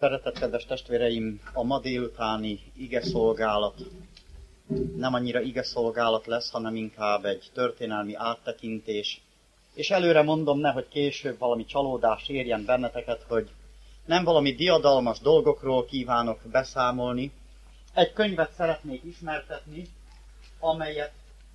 Szeretett kedves testvéreim, a ma délutáni igeszolgálat nem annyira igeszolgálat lesz, hanem inkább egy történelmi áttekintés. És előre mondom, nehogy később valami csalódás érjen benneteket, hogy nem valami diadalmas dolgokról kívánok beszámolni. Egy könyvet szeretnék ismertetni, amelyet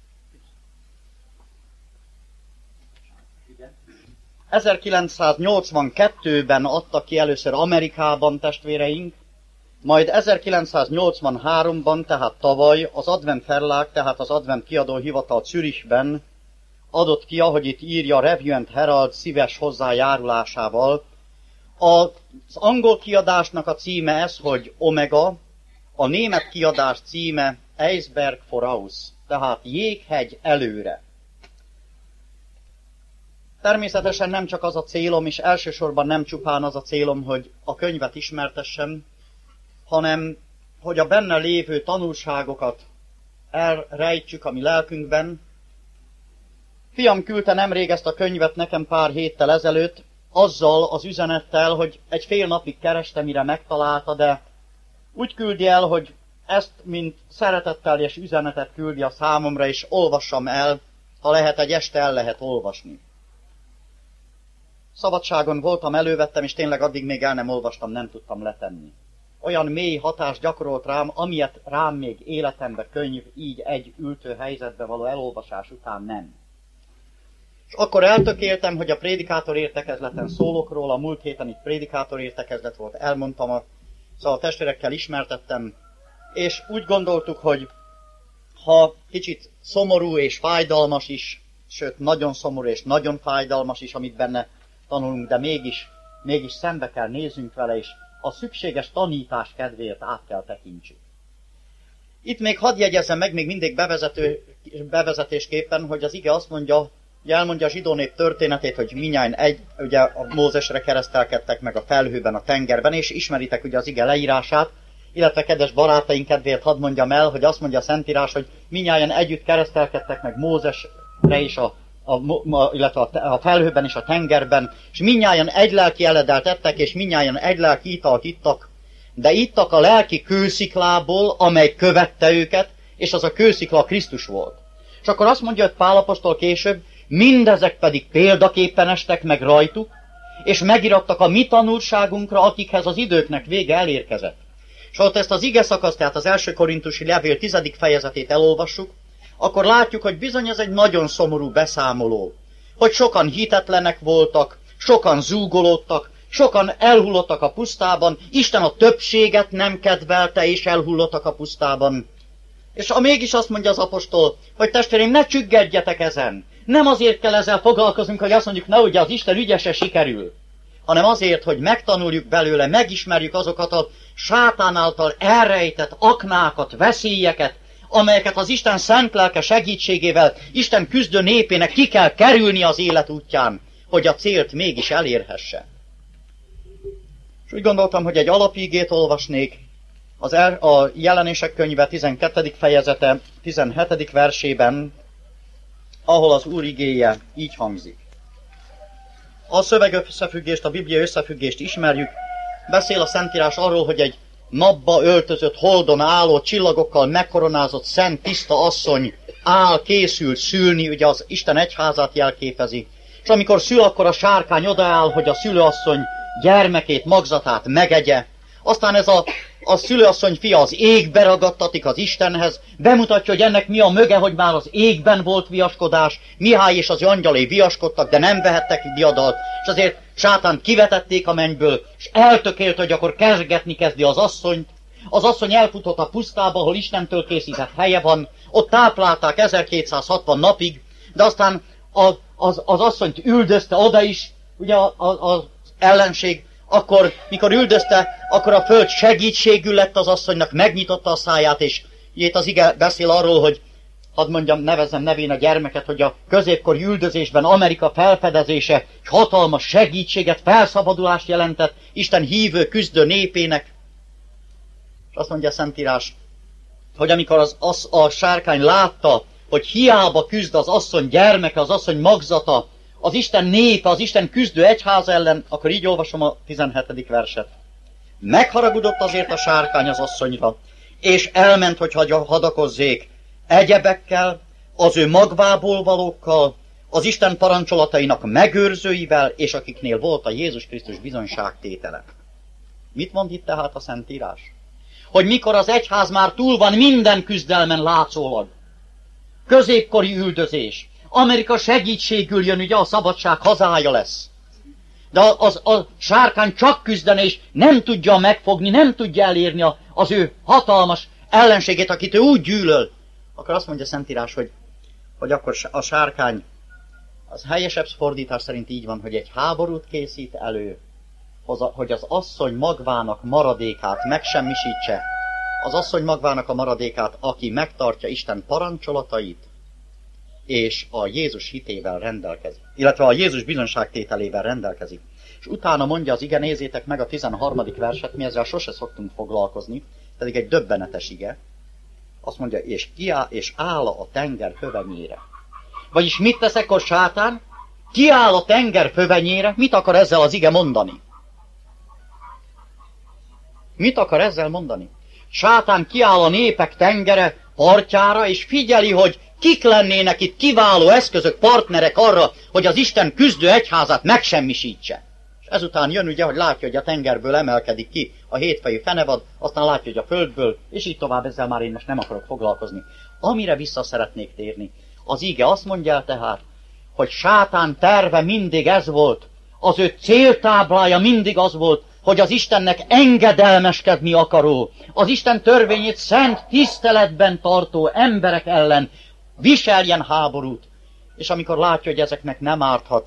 1982-ben adtak ki először Amerikában testvéreink, majd 1983-ban, tehát tavaly az Advent Verlag, tehát az Advent kiadóhivatal Zürichben adott ki, ahogy itt írja, Review and Herald szíves hozzájárulásával. Az angol kiadásnak a címe ez, hogy Omega, a német kiadás címe Eisberg voraus, tehát jéghegy előre. Természetesen nem csak az a célom, és elsősorban nem csupán az a célom, hogy a könyvet ismertessem, hanem hogy a benne lévő tanulságokat elrejtsük a mi lelkünkben. Fiam küldte nemrég ezt a könyvet nekem pár héttel ezelőtt, azzal az üzenettel, hogy egy fél napig kereste, mire megtalálta, de úgy küldi el, hogy ezt, mint szeretettel és üzenetet küldi a számomra, és olvassam el, ha lehet, egy este el lehet olvasni. Szabadságon voltam, elővettem, és tényleg addig még el nem olvastam, nem tudtam letenni. Olyan mély hatást gyakorolt rám, amilyet rám még életemben könyv így egy ültő helyzetbe való elolvasás után nem. És akkor eltökéltem, hogy a prédikátor értekezleten szólok róla, a múlt héten itt prédikátor értekezlet volt, elmondtam, szóval a testvérekkel ismertettem, és úgy gondoltuk, hogy ha kicsit szomorú és fájdalmas is, sőt nagyon szomorú és nagyon fájdalmas is, amit benne tanulunk, de mégis szembe kell nézzünk vele, és a szükséges tanítás kedvéért át kell tekintsük. Itt még hadd jegyezzem meg, még mindig bevezetésképpen, hogy az ige azt mondja, hogy elmondja a zsidó nép történetét, hogy mindnyájan ugye a Mózesre keresztelkedtek meg a felhőben, a tengerben, és ismeritek ugye az ige leírását, illetve kedves barátaink kedvéért hadd mondjam el, hogy azt mondja a Szentírás, hogy mindnyájan együtt keresztelkedtek meg Mózesre is illetve a felhőben és a tengerben, és mindnyájan egy lelki eledelt ettek, és mindnyájan egy lelki italt ittak, de ittak a lelki kősziklából, amely követte őket, és az a kőszikla Krisztus volt. És akkor azt mondja, hogy Pál apostol később, mindezek pedig példaképpen estek meg rajtuk, és megirattak a mi tanulságunkra, akikhez az időknek vége elérkezett. És ott ezt az ige szakaszt, tehát az 1. Korintusi levél 10. fejezetét elolvassuk, akkor látjuk, hogy bizony ez egy nagyon szomorú beszámoló, hogy sokan hitetlenek voltak, sokan zúgolódtak, sokan elhullottak a pusztában, Isten a többséget nem kedvelte, és elhullottak a pusztában. És mégis azt mondja az apostol, hogy testvéreim, ne csüggedjetek ezen. Nem azért kell ezzel foglalkozunk, hogy azt mondjuk, na ugye az Isten ügyese sikerül, hanem azért, hogy megtanuljuk belőle, megismerjük azokat a sátán által elrejtett aknákat, veszélyeket, amelyeket az Isten szent lelke segítségével Isten küzdő népének ki kell kerülni az élet útján, hogy a célt mégis elérhesse. És úgy gondoltam, hogy egy alapigét olvasnék, a Jelenések könyve 12. fejezete 17. versében, ahol az Úr igéje így hangzik. A szövegösszefüggést, a Biblia összefüggést ismerjük, beszél a Szentírás arról, hogy egy napba öltözött, holdon álló, csillagokkal megkoronázott, szent, tiszta asszony készül szülni, ugye az Isten egyházát jelképezi. És amikor szül, akkor a sárkány odaáll, hogy a szülőasszony gyermekét, magzatát megegye. Aztán ez a szülőasszony fia az égbe ragadtatik az Istenhez, bemutatja, hogy ennek mi a möge, hogy már az égben volt viaskodás, Mihály és az angyalé viaskodtak, de nem vehettek diadalt, és azért sátánt kivetették a mennyből, és eltökélt, hogy akkor kergetni kezdi az asszonyt. Az asszony elfutott a pusztába, ahol Istentől készített helye van, ott táplálták 1260 napig, de aztán az asszonyt üldözte oda is, ugye az ellenség, akkor, mikor üldözte, akkor a föld segítségül lett az asszonynak, megnyitotta a száját, és itt az ige beszél arról, hogy, hadd mondjam, nevezzem nevén a gyermeket, hogy a középkori üldözésben Amerika felfedezése egy hatalmas segítséget, felszabadulást jelentett Isten hívő, küzdő népének. És azt mondja a Szentírás, hogy amikor a sárkány látta, hogy hiába küzd az asszony gyermeke, az asszony magzata, az Isten népe, az Isten küzdő egyház ellen, akkor így olvasom a 17. verset. megharagudott azért a sárkány az asszonyra, és elment, hogy hadakozzék egyebekkel, az ő magvából valókkal, az Isten parancsolatainak megőrzőivel, és akiknél volt a Jézus Krisztus bizonyságtétele. Mit mond itt tehát a Szentírás? Hogy mikor az egyház már túl van minden küzdelmen látszólag, középkori üldözés, Amerika segítségül jön, ugye a szabadság hazája lesz. De a sárkány csak küzdene, és nem tudja megfogni, nem tudja elérni az ő hatalmas ellenségét, akit ő úgy gyűlöl. Akkor azt mondja a Szentírás, hogy akkor a sárkány, az helyesebb fordítás szerint így van, hogy egy háborút készít elő, hogy az asszony magvának maradékát megsemmisítse. Az asszony magvának a maradékát, aki megtartja Isten parancsolatait, és a Jézus hitével rendelkezik, illetve a Jézus bizonyságtételével rendelkezik. És utána mondja az ige, nézzétek meg a 13. verset, mi ezzel sose szoktunk foglalkozni, pedig egy döbbenetes ige. Azt mondja, és áll a tenger fövenyére. Vagyis mit tesz ekkor sátán? Kiáll a tenger fövenyére, mit akar ezzel az ige mondani? Mit akar ezzel mondani? Sátán kiáll a népek tengere partjára, és figyeli, hogy kik lennének itt kiváló eszközök, partnerek arra, hogy az Isten küzdő egyházát megsemmisítse. És ezután jön ugye, hogy látja, hogy a tengerből emelkedik ki a hétfejű fenevad, aztán látja, hogy a földből, és így tovább, ezzel már én most nem akarok foglalkozni. Amire vissza szeretnék térni, az ige azt mondja tehát, hogy sátán terve mindig ez volt, az ő céltáblája mindig az volt, hogy az Istennek engedelmeskedni akaró, az Isten törvényét szent tiszteletben tartó emberek ellen viseljen háborút. És amikor látja, hogy ezeknek nem árthat,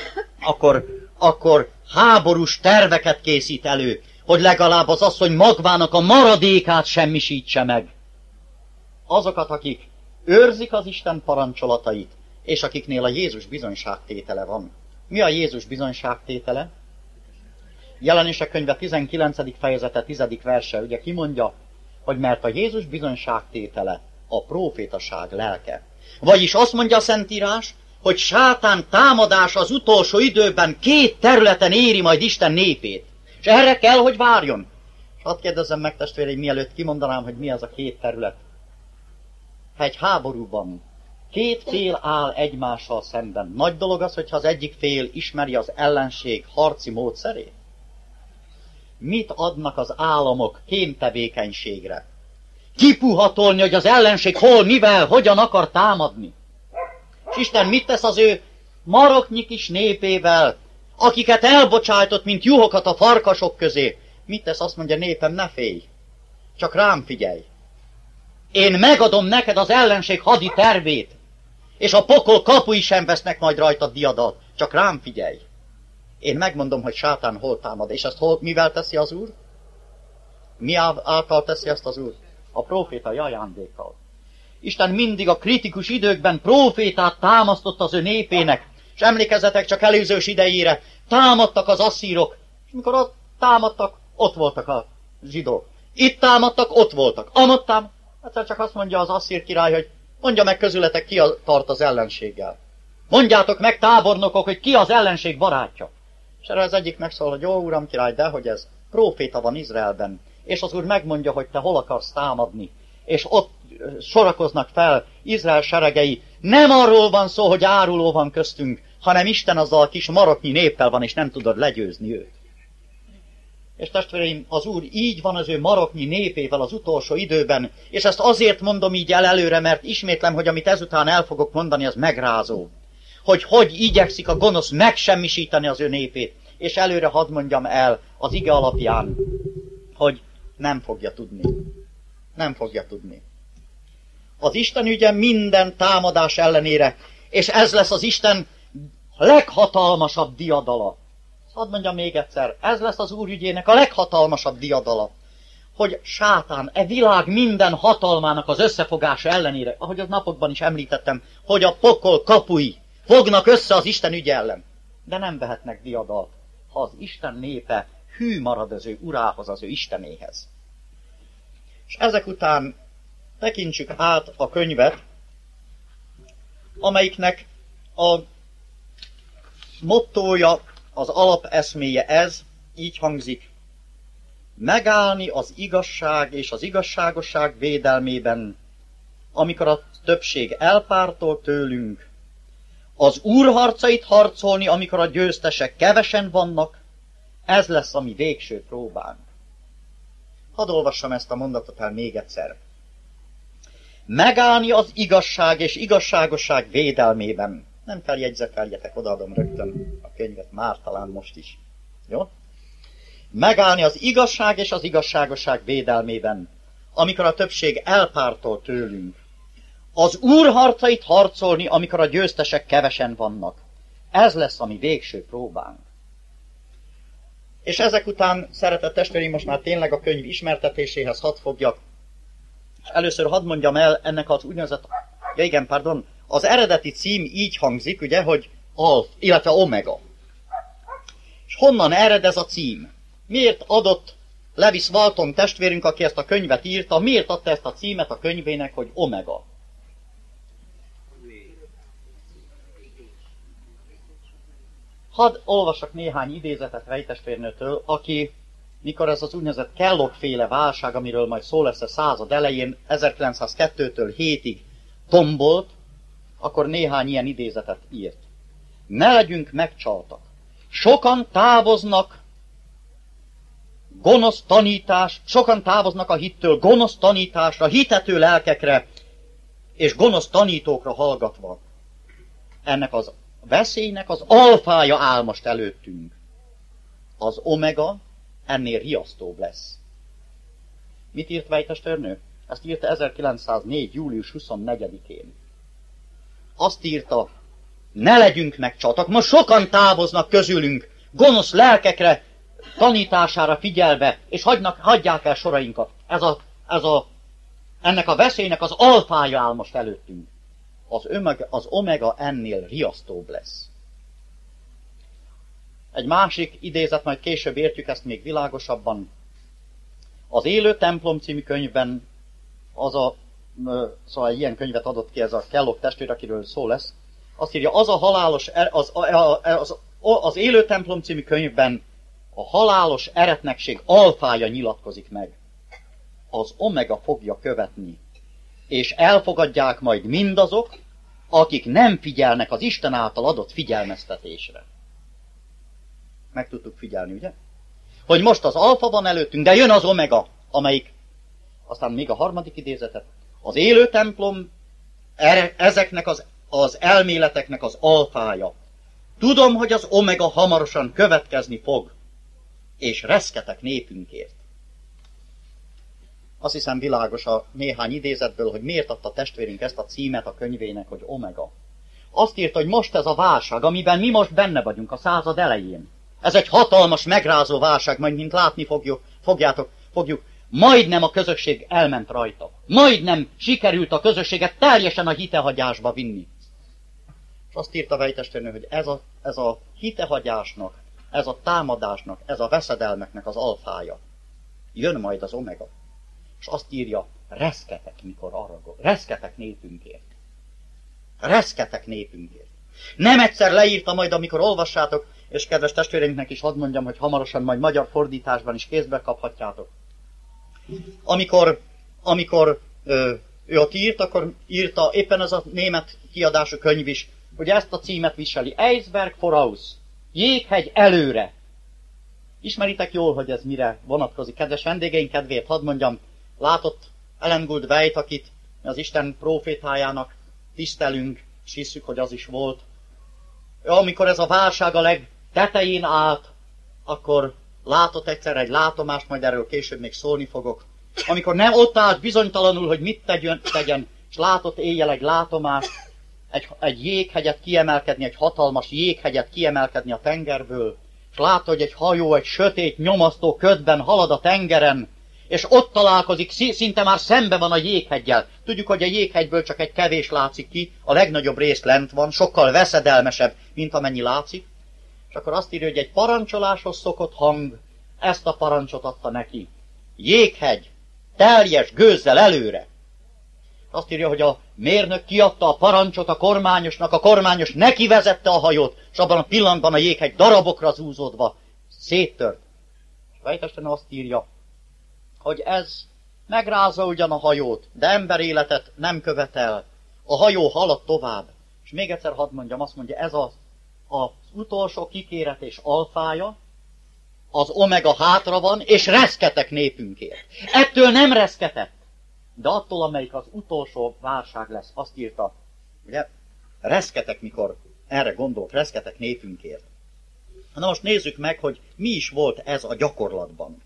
akkor háborús terveket készít elő, hogy legalább az asszony magvának a maradékát semmisítse meg. Azokat, akik őrzik az Isten parancsolatait, és akiknél a Jézus bizonyságtétele van. Mi a Jézus bizonyságtétele? Jelenések könyve 19. fejezete 10. verse, ugye kimondja, hogy mert a Jézus bizonyságtétele a prófétaság lelke. Vagyis azt mondja a Szentírás, hogy sátán támadása az utolsó időben 2 területen éri majd Isten népét. És erre kell, hogy várjon. És hadd kérdezzem meg, testvéreim, mielőtt kimondanám, hogy mi az a 2 terület. Ha egy háborúban 2 fél áll egymással szemben, nagy dolog az, hogyha az egyik fél ismeri az ellenség harci módszerét. Mit adnak az államok kémtevékenységre? Kipuhatolni, hogy az ellenség hol, mivel, hogyan akar támadni. És Isten mit tesz az ő maroknyi kis népével, akiket elbocsájtott, mint juhokat a farkasok közé? Mit tesz? Azt mondja, népem, ne félj, csak rám figyelj. Én megadom neked az ellenség hadi tervét, és a pokol kapui sem vesznek majd rajtad diadat, csak rám figyelj. Én megmondom, hogy sátán hol támad, és ezt mivel teszi az Úr? Mi által teszi ezt az Úr? A prófétai ajándékkal. Isten mindig a kritikus időkben prófétát támasztott az ő népének, és emlékezzetek csak előzős idejére, támadtak az asszírok, és mikor ott támadtak, ott voltak a zsidók. Itt támadtak, ott voltak. Amott támadtak, egyszer csak azt mondja az asszír király, hogy mondja meg közületek, ki tart az ellenséggel. Mondjátok meg, tábornokok, hogy ki az ellenség barátja. És erre az egyik megszól, hogy jó uram király, de hogy ez próféta van Izraelben, és az Úr megmondja, hogy te hol akarsz támadni, és ott sorakoznak fel Izrael seregei. Nem arról van szó, hogy áruló van köztünk, hanem Isten azzal a kis maroknyi néppel van, és nem tudod legyőzni őt. És testvéreim, az Úr így van az ő maroknyi népével az utolsó időben, és ezt azért mondom így előre, mert ismétlem, hogy amit ezután el fogok mondani, az megrázó. Hogy igyekszik a gonosz megsemmisíteni az ő népét, és előre hadd mondjam el az ige alapján, hogy nem fogja tudni. Nem fogja tudni. Az Isten ügye minden támadás ellenére, és ez lesz az Isten leghatalmasabb diadala. Hadd mondjam még egyszer, ez lesz az Úr ügyének a leghatalmasabb diadala, hogy sátán, világ minden hatalmának az összefogása ellenére, ahogy az napokban is említettem, hogy a pokol kapui fognak össze az Isten ügy ellen, de nem vehetnek diadalt, ha az Isten népe hű marad az ő urához, az ő Istenéhez. És ezek után tekintsük át a könyvet, amelyiknek a mottója, az alapeszméje ez, így hangzik. megállni az igazság és az igazságosság védelmében, amikor a többség elpártol tőlünk, az Úr harcait harcolni, amikor a győztesek kevesen vannak, ez lesz a mi végső próbánk. Hadd olvassam ezt a mondatot el még egyszer. Megállni az igazság és igazságosság védelmében. Nem kell jegyzeteljetek, odaadom rögtön a könyvet, már talán most is. Jó? Megállni az igazság és az igazságosság védelmében, amikor a többség elpártol tőlünk. Az Úr harcait harcolni, amikor a győztesek kevesen vannak. Ez lesz a mi végső próbánk. És ezek után, szeretett testvéreim, most már tényleg a könyv ismertetéséhez hadd fogjak. Először hadd mondjam el ennek az úgynevezett, az eredeti cím így hangzik, ugye, hogy alf, illetve omega. És honnan ered ez a cím? Miért adott Lewis Walton testvérünk, aki ezt a könyvet írta, miért adta ezt a címet a könyvének, hogy omega? Hadd olvassak néhány idézetet Ray testvérnőtől, aki, mikor ez az úgynevezett Kellogg-féle válság, amiről majd szó lesz a század elején, 1902-től 7-ig tombolt, akkor néhány ilyen idézetet írt. Ne legyünk megcsaltak. Sokan távoznak a hittől gonosz tanításra, hitető lelkekre és gonosz tanítókra hallgatva. Ennek az veszélynek az alfája áll most előttünk. Az omega ennél riasztóbb lesz. Mit írt Ray testvérnő? Ezt írta 1904. július 24-én. Azt írta, ne legyünk megcsaltak, most sokan távoznak közülünk, gonosz lelkekre, tanítására figyelve, és hagyják el sorainkat. Ennek a veszélynek az alfája áll most előttünk. Az omega ennél riasztóbb lesz. Egy másik idézet, majd később értjük ezt még világosabban. Az Élő templom című könyvben, szóval ilyen könyvet adott ki ez a Kellogg testvér, akiről szó lesz, azt írja, az Élő templom című könyvben a halálos eretnekség alfája nyilatkozik meg. Az omega fogja követni, és elfogadják majd mindazok, akik nem figyelnek az Isten által adott figyelmeztetésre. Meg tudtuk figyelni, ugye? Hogy most az alfa van előttünk, de jön az omega, amelyik, aztán még a harmadik idézetet, az élő templom ezeknek az elméleteknek az alfája. Tudom, hogy az omega hamarosan következni fog, és reszketek népünkért. Azt hiszem világos a néhány idézetből, hogy miért adta testvérünk ezt a címet a könyvének, hogy omega. Azt írta, hogy most ez a válság, amiben mi most benne vagyunk a század elején. Ez egy hatalmas, megrázó válság, majd mint látni fogjuk, majdnem a közösség elment rajta. Majdnem sikerült a közösséget teljesen a hitehagyásba vinni. És azt írta Ray testvérnő, hogy ez a hitehagyásnak, ez a támadásnak, ez a veszedelmeknek az alfája. Jön majd az omega. És azt írja, reszketek népünkért. Reszketek népünkért. Nem egyszer leírta majd, amikor olvassátok, és kedves testvéreinknek is hadd mondjam, hogy hamarosan majd magyar fordításban is kézbe kaphatjátok. Amikor ő ott írt, akkor írta éppen ez a német kiadású könyv is, hogy ezt a címet viseli, Eisberg voraus, jéghegy előre. Ismeritek jól, hogy ez mire vonatkozik. Kedves vendégeink kedvéért hadd mondjam, látott Ellen Gould White, akit az Isten prófétájának tisztelünk, és hisszük, hogy az is volt. Amikor ez a válság a legtetején állt, akkor látott egyszer egy látomást, majd erről később még szólni fogok. Amikor nem ott állt bizonytalanul, hogy mit tegyen, és látott éjjel egy látomást, egy jéghegyet kiemelkedni, egy hatalmas jéghegyet kiemelkedni a tengerből, és látta, hogy egy hajó egy sötét, nyomasztó ködben halad a tengeren, és ott találkozik, szinte már szembe van a jégheggyel. Tudjuk, hogy a jéghegyből csak egy kevés látszik ki, a legnagyobb rész lent van, sokkal veszedelmesebb, mint amennyi látszik. És akkor azt írja, hogy egy parancsoláshoz szokott hang, ezt a parancsot adta neki. Jéghegy, teljes gőzzel előre. Azt írja, hogy a mérnök kiadta a parancsot a kormányosnak, a kormányos neki vezette a hajót, és abban a pillanatban a jéghegy darabokra zúzódva széttört. És Ray testvérnő azt írja, hogy ez megrázza ugyan a hajót, de emberéletet nem követel. A hajó halad tovább. És még egyszer hadd mondjam, azt mondja, ez az utolsó kikéretés alfája, az omega hátra van, és reszketek népünkért. Ettől nem reszketett, de attól, amelyik az utolsó válság lesz, azt írta, ugye, reszketek, mikor erre gondolt, reszketek népünkért. Na most nézzük meg, hogy mi is volt ez a gyakorlatban.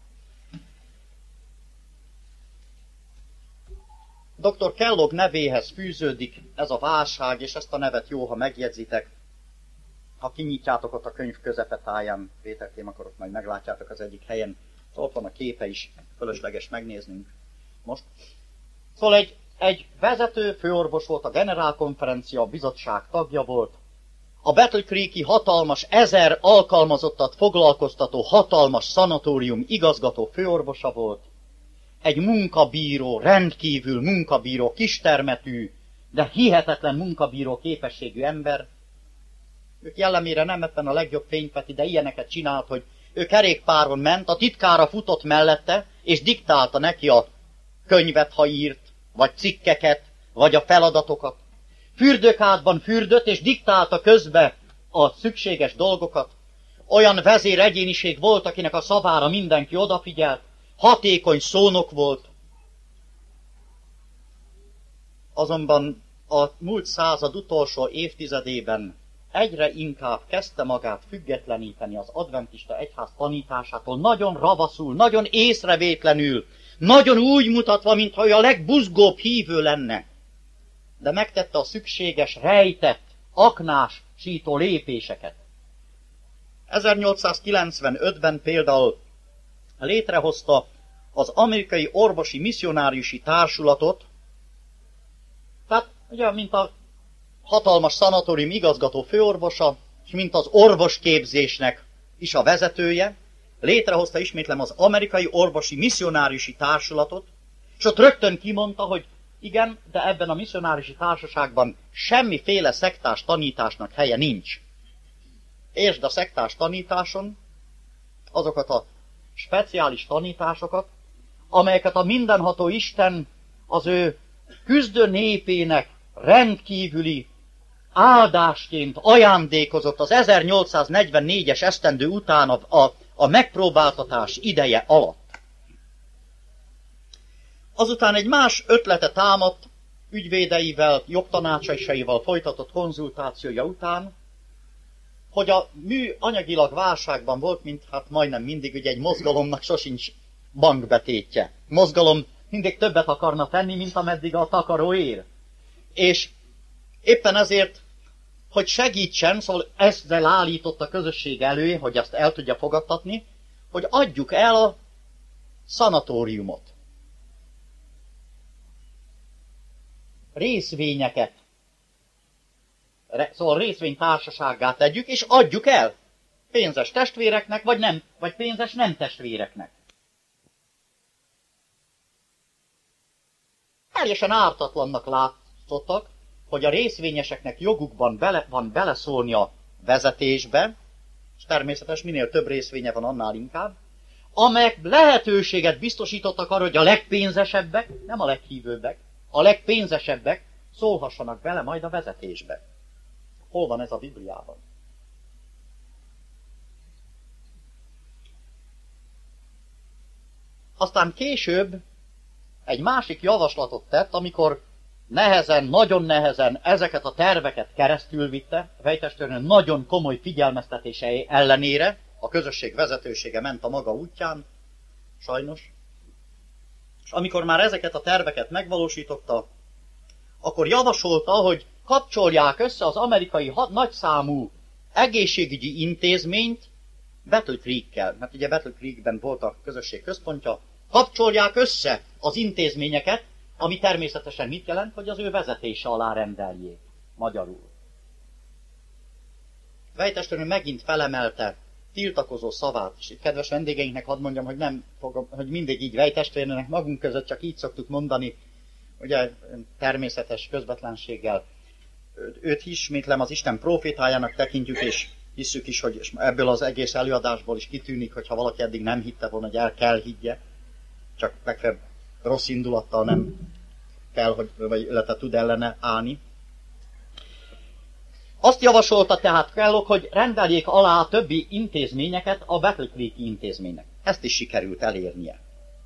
Dr. Kellogg nevéhez fűződik ez a válság, és ezt a nevet jó, ha megjegyzitek. Ha kinyitjátok ott a könyv közepetáján, Péterkém, akkor ott majd meglátjátok az egyik helyen. Szóval ott van a képe is, fölösleges megnéznünk most. Szóval egy vezető főorvos volt, a generálkonferencia bizottság tagja volt. A Battle Creek-i hatalmas 1000 alkalmazottat foglalkoztató hatalmas szanatórium igazgató főorvosa volt. Egy munkabíró, rendkívül munkabíró, kistermetű, de hihetetlen munkabíró képességű ember. Ők jellemére nem ebben a legjobb fénypeti, de ilyeneket csinált, hogy ő kerékpáron ment, a titkára futott mellette, és diktálta neki a könyvet, ha írt, vagy cikkeket, vagy a feladatokat. Fürdőkádban fürdött, és diktálta közbe a szükséges dolgokat. Olyan vezéregyéniség volt, akinek a szavára mindenki odafigyelt, hatékony szónok volt. Azonban a múlt század utolsó évtizedében egyre inkább kezdte magát függetleníteni az adventista egyház tanításától, nagyon ravaszul, nagyon észrevétlenül, nagyon úgy mutatva, mintha ő a legbuzgóbb hívő lenne. De megtette a szükséges, rejtett, aknásító lépéseket. 1895-ben például létrehozta az Amerikai Orvosi Misszionáriusi Társulatot, tehát ugye, mint a hatalmas szanatórium igazgató főorvosa, és mint az orvosképzésnek is a vezetője, létrehozta, ismétlem, az Amerikai Orvosi Misszionáriusi Társulatot, és ott rögtön kimondta, hogy igen, de ebben a misszionáriusi társaságban semmiféle szektás tanításnak helye nincs. Értsd a szektás tanításon azokat a speciális tanításokat, amelyeket a mindenható Isten az ő küzdő népének rendkívüli áldásként ajándékozott az 1844-es esztendő után a megpróbáltatás ideje alatt. Azután egy más ötlete támadt, ügyvédeivel, jogtanácsaival folytatott konzultációja után, hogy a mű anyagilag válságban volt, mint hát majdnem mindig, ugye egy mozgalomnak sosincs bankbetétje. Mozgalom mindig többet akarna tenni, mint ameddig a takaró ér. És éppen ezért, hogy segítsen, szóval ezzel állított a közösség elő, hogy ezt el tudja fogadtatni, hogy adjuk el a szanatóriumot. Részvényeket. Szóval részvénytársasággá tegyük, és adjuk el pénzes testvéreknek, vagy pénzes nem testvéreknek. Teljesen ártatlannak látszottak, hogy a részvényeseknek jogukban van beleszólni a vezetésbe, és természetesen minél több részvénye van, annál inkább, amelyek lehetőséget biztosítottak arra, hogy a legpénzesebbek, nem a leghívőbbek, a legpénzesebbek szólhassanak bele majd a vezetésbe. Hol van ez a Bibliában? Aztán később egy másik javaslatot tett, amikor nehezen, nagyon nehezen ezeket a terveket keresztül vitte, fejtestőrnő nagyon komoly figyelmeztetései ellenére, a közösség vezetősége ment a maga útján, sajnos, és amikor már ezeket a terveket megvalósította, akkor javasolta, hogy kapcsolják össze az amerikai nagyszámú egészségügyi intézményt Battle Creek-kel, mert ugye Battle Creekben volt a közösség központja, kapcsolják össze az intézményeket, ami természetesen mit jelent, hogy az ő vezetése alá rendeljék, magyarul. Vejtestőnő megint felemelte tiltakozó szavát, és itt kedves vendégeinknek hadd mondjam, hogy nem fogom, hogy mindig így Vejtestvérnek magunk között csak így szoktuk mondani, ugye természetes közvetlenséggel. Őt ismétlem az Isten profétájának tekintjük, és hisszük is, hogy ebből az egész előadásból is kitűnik, hogyha valaki eddig nem hitte volna, hogy el kell higgye. csak legfeljebb rossz indulattal nem kell, illetve tud ellene állni. Azt javasolta tehát Kellogg, hogy rendeljék alá a többi intézményeket a Battle Creek-i intézménynek. Ezt is sikerült elérnie.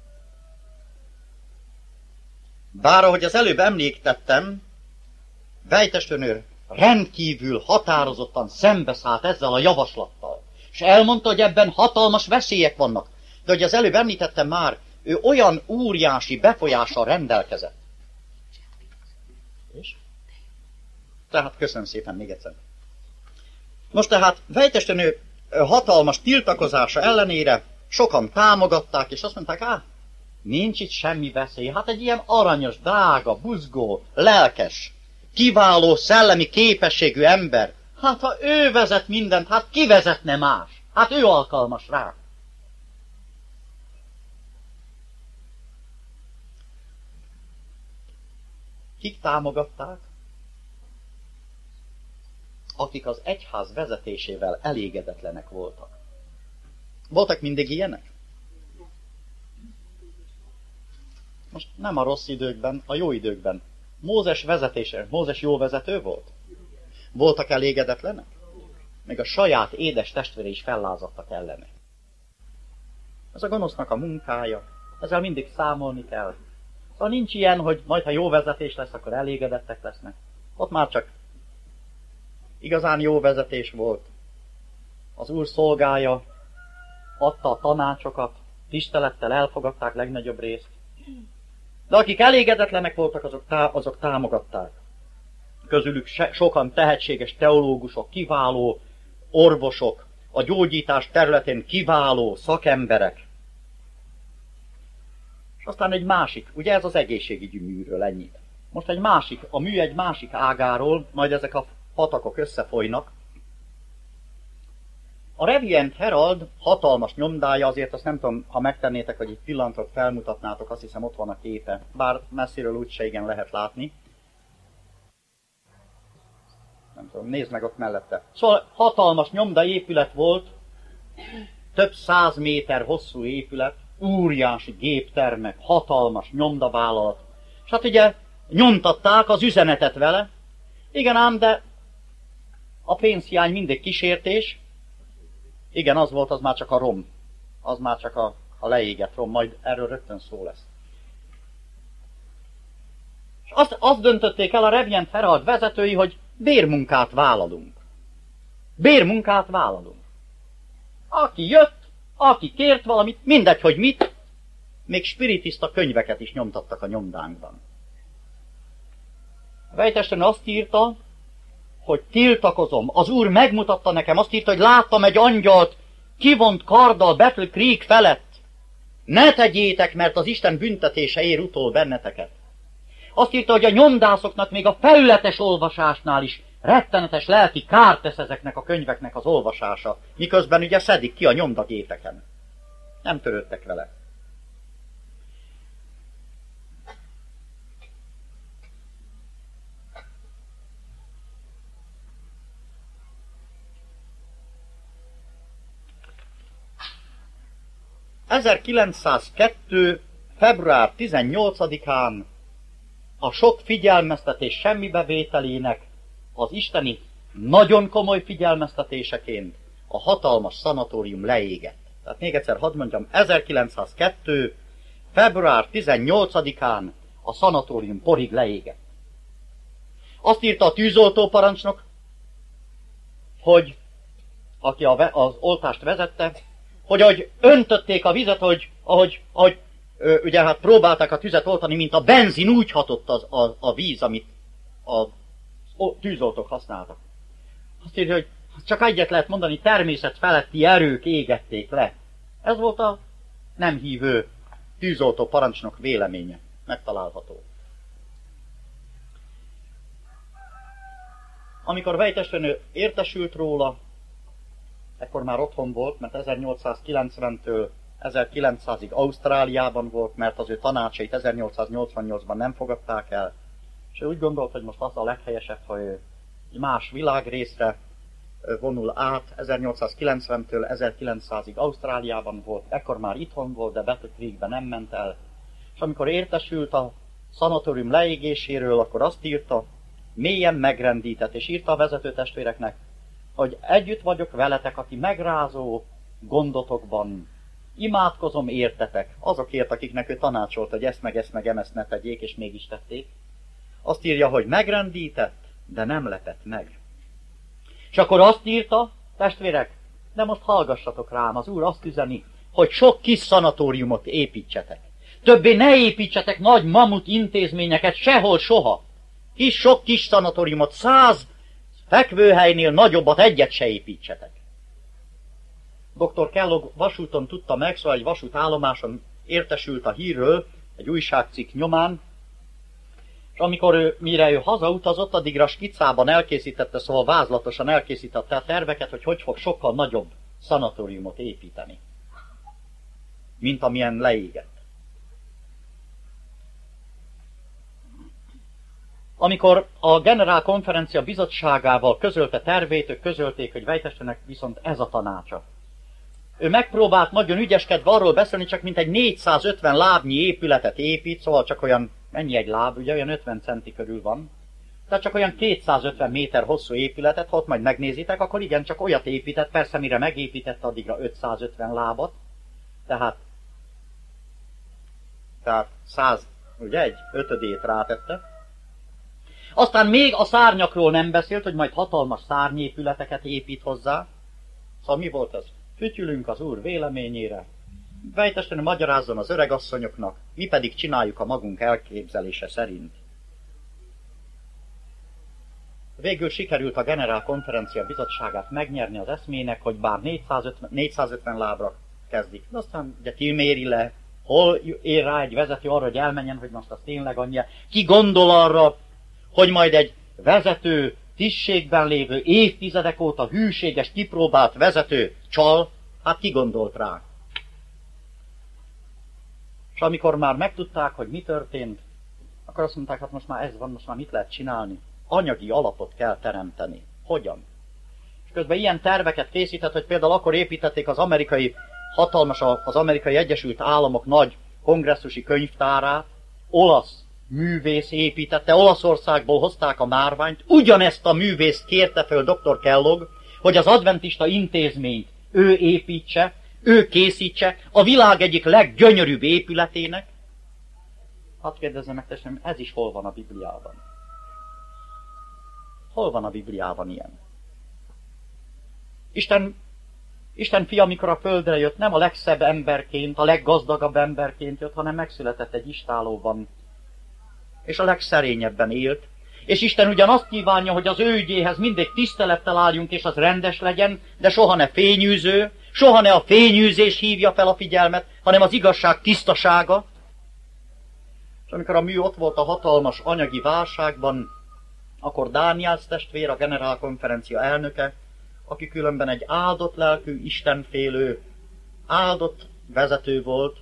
Bár ahogy az előbb emléktettem, Weijtestőnő rendkívül határozottan szembeszállt ezzel a javaslattal, és elmondta, hogy ebben hatalmas veszélyek vannak. De hogy az előbb említettem már, ő olyan óriási befolyással rendelkezett. És? Tehát köszönöm szépen még egyszer. Most tehát Weijtestőnő hatalmas tiltakozása ellenére sokan támogatták, és azt mondták, nincs itt semmi veszély. Hát egy ilyen aranyos, drága, buzgó, lelkes, kiváló szellemi képességű ember. Hát ha ő vezet mindent, hát ki vezetne más? Hát ő alkalmas rá. Kik támogatták? Akik az egyház vezetésével elégedetlenek voltak. Voltak mindig ilyenek? Most nem a rossz időkben, a jó időkben. Mózes vezetése, Mózes jó vezető volt? Voltak elégedetlenek? Még a saját édes testvére is fellázadtak ellene. Ez a gonosznak a munkája, ezzel mindig számolni kell. Szóval nincs ilyen, hogy majd ha jó vezetés lesz, akkor elégedettek lesznek. Ott már csak igazán jó vezetés volt. Az Úr szolgája adta a tanácsokat, tisztelettel elfogadták legnagyobb részt. De akik elégedetlenek voltak, azok támogatták. Közülük sokan tehetséges teológusok, kiváló orvosok, a gyógyítás területén kiváló szakemberek. És aztán egy másik, ugye ez az egészségügyi műről ennyi. Most a mű egy másik ágáról, majd ezek a patakok összefolynak. A Revient Herald hatalmas nyomdája, azért azt nem tudom, ha megtennétek, hogy egy pillantot felmutatnátok, azt hiszem ott van a képe, bár messziről úgyse igen lehet látni. Nem tudom, nézd meg ott mellette. Szóval hatalmas nyomdaépület volt, több 100 méter hosszú épület, óriási géptermek, hatalmas nyomdavállalat. És hát ugye nyomtatták az üzenetet vele. Igen ám, de a pénzhiány mindig kísértés. Igen, az volt, az már csak a rom. Az már csak a leégett rom, majd erről rögtön szó lesz. És azt döntötték el a Revient Herald vezetői, hogy bérmunkát vállalunk. Bérmunkát vállalunk. Aki jött, aki kért valamit, mindegy, hogy mit, még spiritista könyveket is nyomtattak a nyomdánkban. Weijtestőnő azt írta, hogy tiltakozom. Az Úr megmutatta nekem, azt írta, hogy láttam egy angyalt kivont karddal Battle Creek felett. Ne tegyétek, mert az Isten büntetése ér utol benneteket. Azt írta, hogy a nyomdászoknak még a felületes olvasásnál is rettenetes lelki kárt tesz ezeknek a könyveknek az olvasása, miközben ugye szedik ki a nyomdagépeken. Nem törődtek vele. ...1902. február 18-án a sok figyelmeztetés semmibevételének az isteni nagyon komoly figyelmeztetéseként a hatalmas szanatórium leégett. Tehát még egyszer hadd mondjam, 1902. február 18-án a szanatórium porig leégett. Azt írta a tűzoltóparancsnok, hogy aki az oltást vezette, hogy ahogy öntötték a vizet, ahogy ugye hát próbálták a tüzet oltani, mint a benzin, úgy hatott a víz, amit a tűzoltók használtak. Azt írja, hogy csak egyet lehet mondani, természet feletti erők égették le. Ez volt a nem hívő tűzoltó parancsnok véleménye. Megtalálható. Amikor Weijtestőnő értesült róla, ekkor már otthon volt, mert 1890-től 1900-ig Ausztráliában volt, mert az ő tanácsait 1888-ban nem fogadták el, és ő úgy gondolt, hogy most az a leghelyesebb, hogy ő más világrészre vonul át, 1890-től 1900-ig Ausztráliában volt, ekkor már itthon volt, de Battle Creekbe nem ment el. És amikor értesült a szanatórium leégéséről, akkor azt írta, mélyen megrendített, és írta a vezetőtestvéreknek, hogy együtt vagyok veletek, aki megrázó gondotokban. Imádkozom értetek, azokért, akiknek ő tanácsolt, hogy ezt meg emezt ne tegyék, és mégis tették. Azt írja, hogy megrendített, de nem lepett meg. És akkor azt írta, testvérek, de most hallgassatok rám, az Úr azt üzeni, hogy sok kis szanatóriumot építsetek. Többé ne építsetek nagy mamut intézményeket sehol, soha. Sok kis szanatóriumot, 100 fekvőhelynél nagyobbat egyet se építsetek. Dr. Kellogg vasúton tudta meg, szóval egy vasútállomáson értesült a hírről, egy újságcikk nyomán, és amikor mire ő hazautazott, addigra skicában elkészítette, szóval vázlatosan elkészítette a terveket, hogy fog sokkal nagyobb szanatóriumot építeni, mint amilyen leégett. Amikor a generálkonferencia bizottságával közölte tervét, ők közölték, hogy Weizsässernek viszont ez a tanácsa. Ő megpróbált nagyon ügyeskedve arról beszélni, csak mint egy 450 lábnyi épületet épít, szóval csak olyan, mennyi egy láb, ugye olyan 50 centi körül van, tehát csak olyan 250 méter hosszú épületet, ha ott majd megnézitek, akkor igen, csak olyat épített, persze mire megépítette, addigra 550 lábat, tehát 100, ugye egy ötödét rátette. Aztán még a szárnyakról nem beszélt, hogy majd hatalmas szárnyépületeket épít hozzá. Szóval mi volt ez? Fütyülünk az Úr véleményére, Weizsässer magyarázzon az öregasszonyoknak, mi pedig csináljuk a magunk elképzelése szerint. Végül sikerült a generálkonferencia bizottságát megnyerni az eszmének, hogy bár 450 lábra kezdik. De aztán ugye ki méri le, hol ér rá egy vezető arra, hogy elmenjen, hogy most az tényleg annyi. Ki gondol arra, hogy majd egy vezető, tisztségben lévő, évtizedek óta hűséges, kipróbált vezető csal, hát ki gondolt rá. És amikor már megtudták, hogy mi történt, akkor azt mondták, hát most már ez van, most már mit lehet csinálni? Anyagi alapot kell teremteni. Hogyan? És közben ilyen terveket készített, hogy például akkor építették az amerikai hatalmas, az amerikai Egyesült Államok nagy kongresszusi könyvtárát, olasz művész építette, Olaszországból hozták a márványt, ugyanezt a művészt kérte föl dr. Kellogg, hogy az adventista intézményt ő építse, ő készítse a világ egyik leggyönyörűbb épületének. Hadd kérdezzem meg testvérem, ez is hol van a Bibliában? Hol van a Bibliában ilyen? Isten fia, amikor a földre jött, nem a legszebb emberként, a leggazdagabb emberként jött, hanem megszületett egy istállóban, és a legszerényebben élt. És Isten ugyan azt kívánja, hogy az ő ügyéhez mindig tisztelettel álljunk, és az rendes legyen, de soha ne fényűző, soha ne a fényűzés hívja fel a figyelmet, hanem az igazság tisztasága. És amikor a mű ott volt a hatalmas anyagi válságban, akkor Daniels testvér, a generálkonferencia elnöke, aki különben egy áldott lelkű, istenfélő, áldott vezető volt,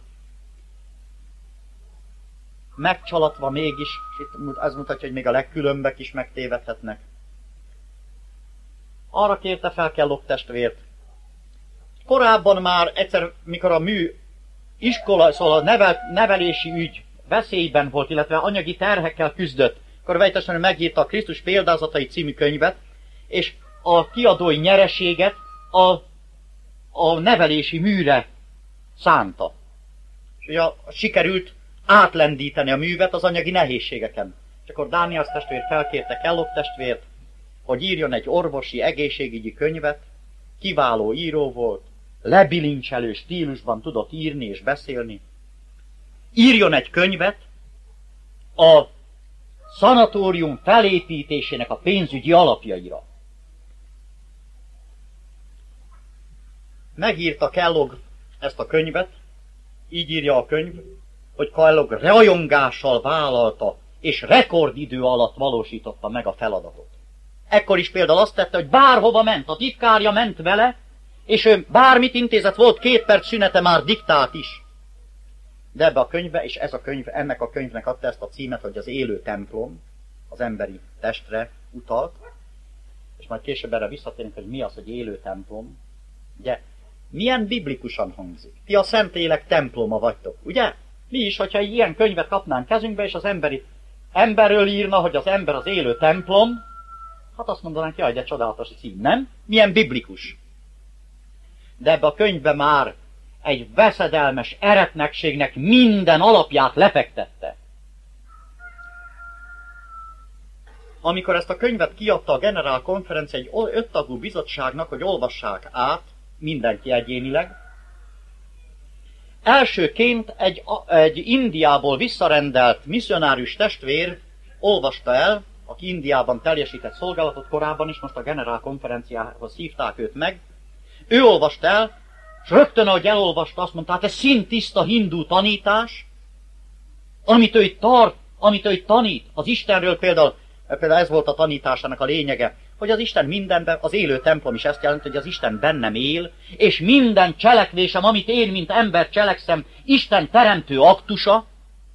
megcsalatva mégis, és itt ez mutatja, hogy még a legkülönbek is megtévedhetnek. Arra kérte fel Kellogg testvért. Korábban már egyszer, mikor a mű iskola, szóval a nevelési ügy veszélyben volt, illetve anyagi terhekkel küzdött, akkor Weizsässer megírta a Krisztus példázatai című könyvet, és a kiadói nyereséget a nevelési műre szánta. És ugye sikerült átlendíteni a művet az anyagi nehézségeken. És akkor Daniels testvér felkérte Kellogg testvért, hogy írjon egy orvosi, egészségügyi könyvet, kiváló író volt, lebilincselő stílusban tudott írni és beszélni. Írjon egy könyvet a szanatórium felépítésének a pénzügyi alapjaira. Megírta Kellogg ezt a könyvet, így írja a könyv, hogy Kellogg rajongással vállalta, és rekordidő alatt valósította meg a feladatot. Ekkor is például azt tette, hogy bárhova ment, a titkárja ment vele, és ő bármit intézett, volt 2 perc szünete, már diktált is. De ebbe a könyvbe, és ez a könyv, ennek a könyvnek adta ezt a címet, hogy az élő templom, az emberi testre utalt. és majd később erre visszatérünk, hogy mi az, hogy élő templom. Ugye, milyen biblikusan hangzik. Ti a Szentlélek temploma vagytok, ugye? Mi is, hogyha egy ilyen könyvet kapnánk kezünkbe, és az emberről írna, hogy az ember az élő templom, hát azt mondanánk, jaj, de csodálatos cím, nem? Milyen biblikus. De ebbe a könyvbe már egy veszedelmes eretnekségnek minden alapját lefektette. Amikor ezt a könyvet kiadta a Generál Konferencia egy 5 tagú bizottságnak, hogy olvassák át, mindenki egyénileg, elsőként egy Indiából visszarendelt misszionárius testvér olvasta el, aki Indiában teljesített szolgálatot korábban is, most a Generál Konferenciához hívták őt meg. Ő olvasta el, és rögtön, ahogy elolvasta, azt mondta, hát ez szintiszta hindu tanítás, amit ő itt tart, amit ő itt tanít. Az Istenről például ez volt a tanításának a lényege, hogy az Isten mindenben, az élő templom is ezt jelenti, hogy az Isten bennem él, és minden cselekvésem, amit én, mint ember cselekszem, Isten teremtő aktusa.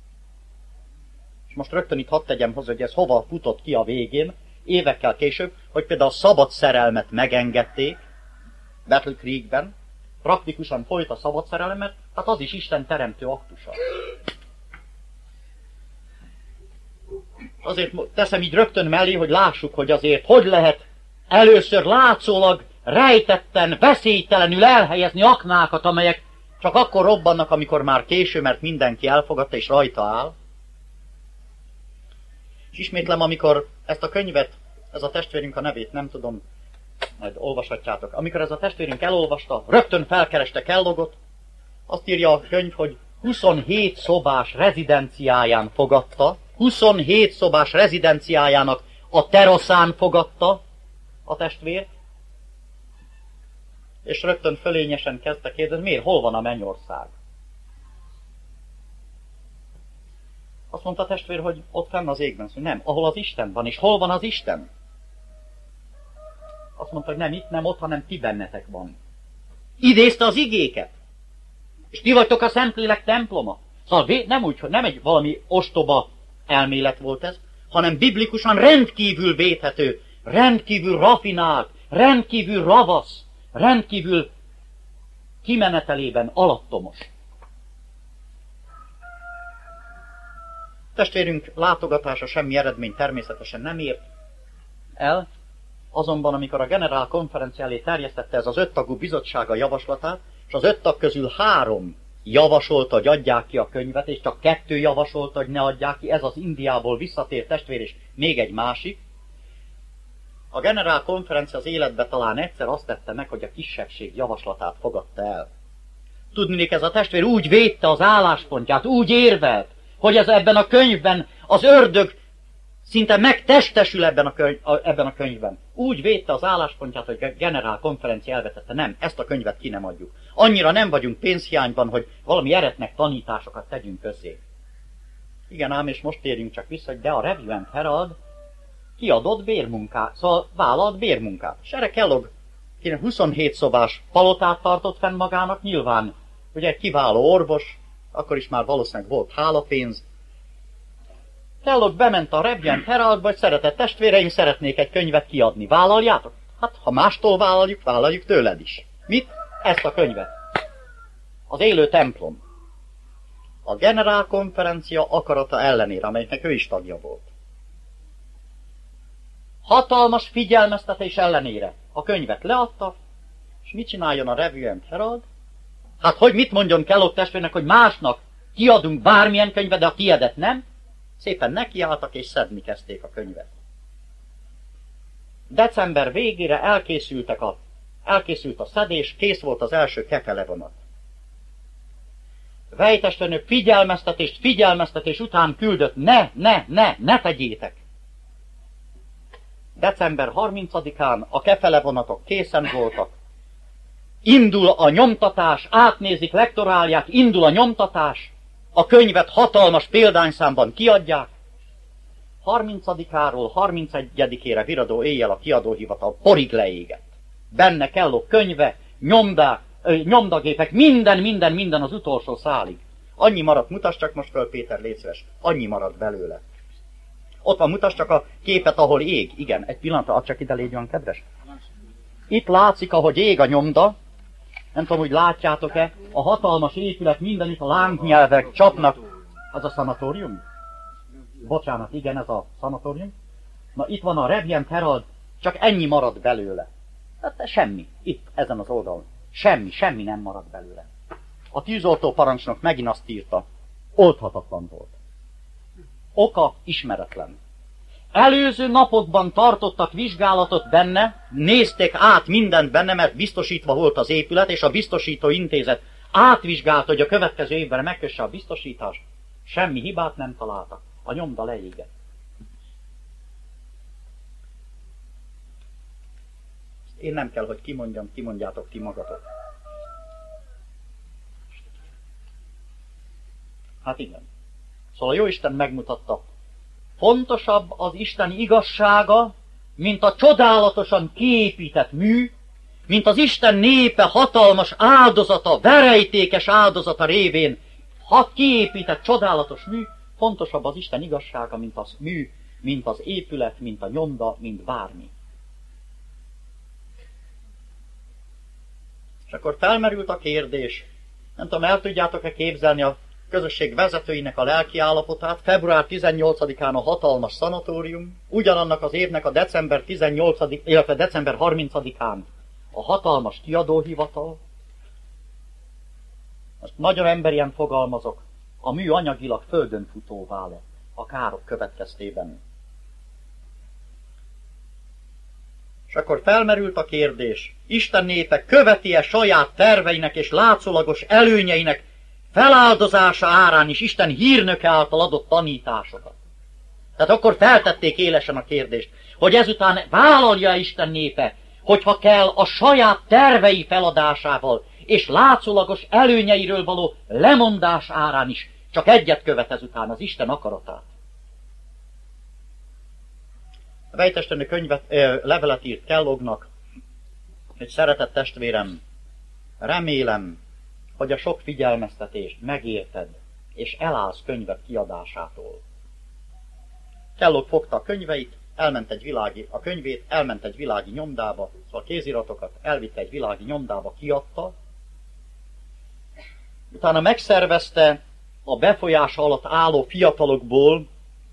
És most rögtön itt hadd tegyem hozzá, hogy ez hova futott ki a végén, évekkel később, hogy például a szabad szerelmet megengedték, Battle Creekben, praktikusan folyt a szabad szerelmet, hát az is Isten teremtő aktusa. Azért teszem így rögtön mellé, hogy lássuk, hogy azért hogy lehet először látszólag rejtetten, veszélytelenül elhelyezni aknákat, amelyek csak akkor robbannak, amikor már késő, mert mindenki elfogadta és rajta áll. És ismétlem, amikor ezt a könyvet, ez a testvérünk a nevét, nem tudom, majd olvashatjátok. Amikor ez a testvérünk elolvasta, rögtön felkereste Kellogot, azt írja a könyv, hogy 27 szobás rezidenciáján fogadta, 27 szobás rezidenciájának a teraszán fogadta a testvér, és rögtön fölényesen kezdte kérdezni, miért, hol van a mennyország? Azt mondta a testvér, hogy ott fenn az égben. Azt mondja, nem, ahol az Isten van, és hol van az Isten? Azt mondta, hogy nem itt, nem ott, hanem ti bennetek van. Idézte az igéket. És ti vagytok a Szentlélek temploma. Szóval nem úgy, hogy nem egy valami ostoba elmélet volt ez, hanem biblikusan rendkívül védhető, rendkívül rafinált, rendkívül ravasz, rendkívül kimenetelében alattomos. Testvérünk látogatása semmi eredmény természetesen nem ért el, azonban amikor a Generál Konferencia elé terjesztette ez az 5 tagú bizottsága javaslatát, és az 5 tag közül 3 javasolta, hogy adják ki a könyvet, és csak 2 javasolta, hogy ne adják ki, ez az Indiából visszatért testvér, és még egy másik. A Generál Konferencia az életbe talán egyszer azt tette meg, hogy a kisebbség javaslatát fogadta el. Tudniillik, ez a testvér úgy védte az álláspontját, úgy érvelt, hogy ez ebben a könyvben az ördög szinte megtestesül ebben a könyvben. Úgy védte az álláspontját, hogy a Generál Konferencia elvetette, nem, ezt a könyvet ki nem adjuk. Annyira nem vagyunk pénzhiányban, hogy valami eretnek tanításokat tegyünk közzé. Igen ám, és most térjünk csak vissza, hogy de a Review and Herald kiadott bérmunkát, szóval vállalt bérmunkát. És erre Kellogg 27 szobás palotát tartott fenn magának, nyilván, ugye egy kiváló orvos, akkor is már valószínűleg volt hálapénz. Kellogg bement a Review and Heraldba, hogy szeretett testvéreim, szeretnék egy könyvet kiadni. Vállaljátok? Hát, ha mástól vállaljuk, vállaljuk tőled is. Mit? Ezt a könyvet. Az élő templom. A Generál Konferencia akarata ellenére, amelynek ő is tagja volt. Hatalmas figyelmeztetés ellenére a könyvet leadta, és mit csináljon a Review and Herald? Hát, hogy mit mondjon Kellogg testvérnek, hogy másnak kiadunk bármilyen könyvet, de a tiédet nem? Szépen nekiálltak és szedni kezdték a könyvet. December végére elkészült a szedés, kész volt az első kefelevonat. Vejtestvenők figyelmeztetés után küldött, ne tegyétek! December 30-án a kefelevonatok készen voltak. Indul a nyomtatás, átnézik, lektorálják, indul a nyomtatás, a könyvet hatalmas példányszámban kiadják. 30-áról 31-ére viradó éjjel a kiadóhivatal porig leégett. Benne Kellogg könyve, nyomdagépek, minden az utolsó szálig. Annyi maradt, mutasd csak most föl, Péter, légy szíves, annyi maradt belőle. Ott van, mutasd csak a képet, ahol ég. Igen, egy pillanatra, add csak ide, légy olyan kedves. Itt látszik, ahogy ég a nyomda. Nem tudom, hogy látjátok-e, a hatalmas épület, mindenütt a lángnyelvek csapnak. Az a szanatórium? Bocsánat, igen, ez a szanatórium. Na itt van a Revient Herald, csak ennyi marad belőle. Hát semmi, itt, ezen az oldalon. Semmi nem marad belőle. A tűzoltó parancsnok megint azt írta, oldhatatlan volt. Oka ismeretlen. Előző napokban tartottak vizsgálatot benne, nézték át mindent benne, mert biztosítva volt az épület, és a biztosító intézet átvizsgált, hogy a következő évben megkösse a biztosítást. Semmi hibát nem találtak. A nyomda leégett. Én nem kell, hogy kimondjam, kimondjátok ti magatok. Hát igen. Szóval a Jóisten megmutatta. Fontosabb az Isten igazsága, mint a csodálatosan kiépített mű, mint az Isten népe hatalmas áldozata, verejtékes áldozata révén, kiépített csodálatos mű, fontosabb az Isten igazsága, mint az mű, mint az épület, mint a nyomda, mint bármi. És akkor felmerült a kérdés, nem tudom, el tudjátok-e képzelni a közösség vezetőinek a lelki állapotát, február 18-án a hatalmas szanatórium, ugyanannak az évnek a december 18, illetve december 30-án a hatalmas kiadóhivatal. Most nagyon emberien fogalmazok, a mű anyagilag földön futóvá lett a károk következtében. És akkor felmerült a kérdés, Isten népe követi-e saját terveinek és látszólagos előnyeinek feláldozása árán is Isten hírnöke által adott tanításokat? Tehát akkor feltették élesen a kérdést, hogy ezután vállalja Isten népe, hogyha kell a saját tervei feladásával és látszólagos előnyeiről való lemondás árán is csak egyet követ ezután, az Isten akaratát. A Vejtesteni levelet írt Kelloggnak, hogy szeretett testvérem, remélem, hogy a sok figyelmeztetést megérted, és elállsz könyvek kiadásától. Kellogg fogta a könyveit, elment egy világi nyomdába, szóval a kéziratokat elvitte egy világi nyomdába, kiadta, utána megszervezte a befolyása alatt álló fiatalokból,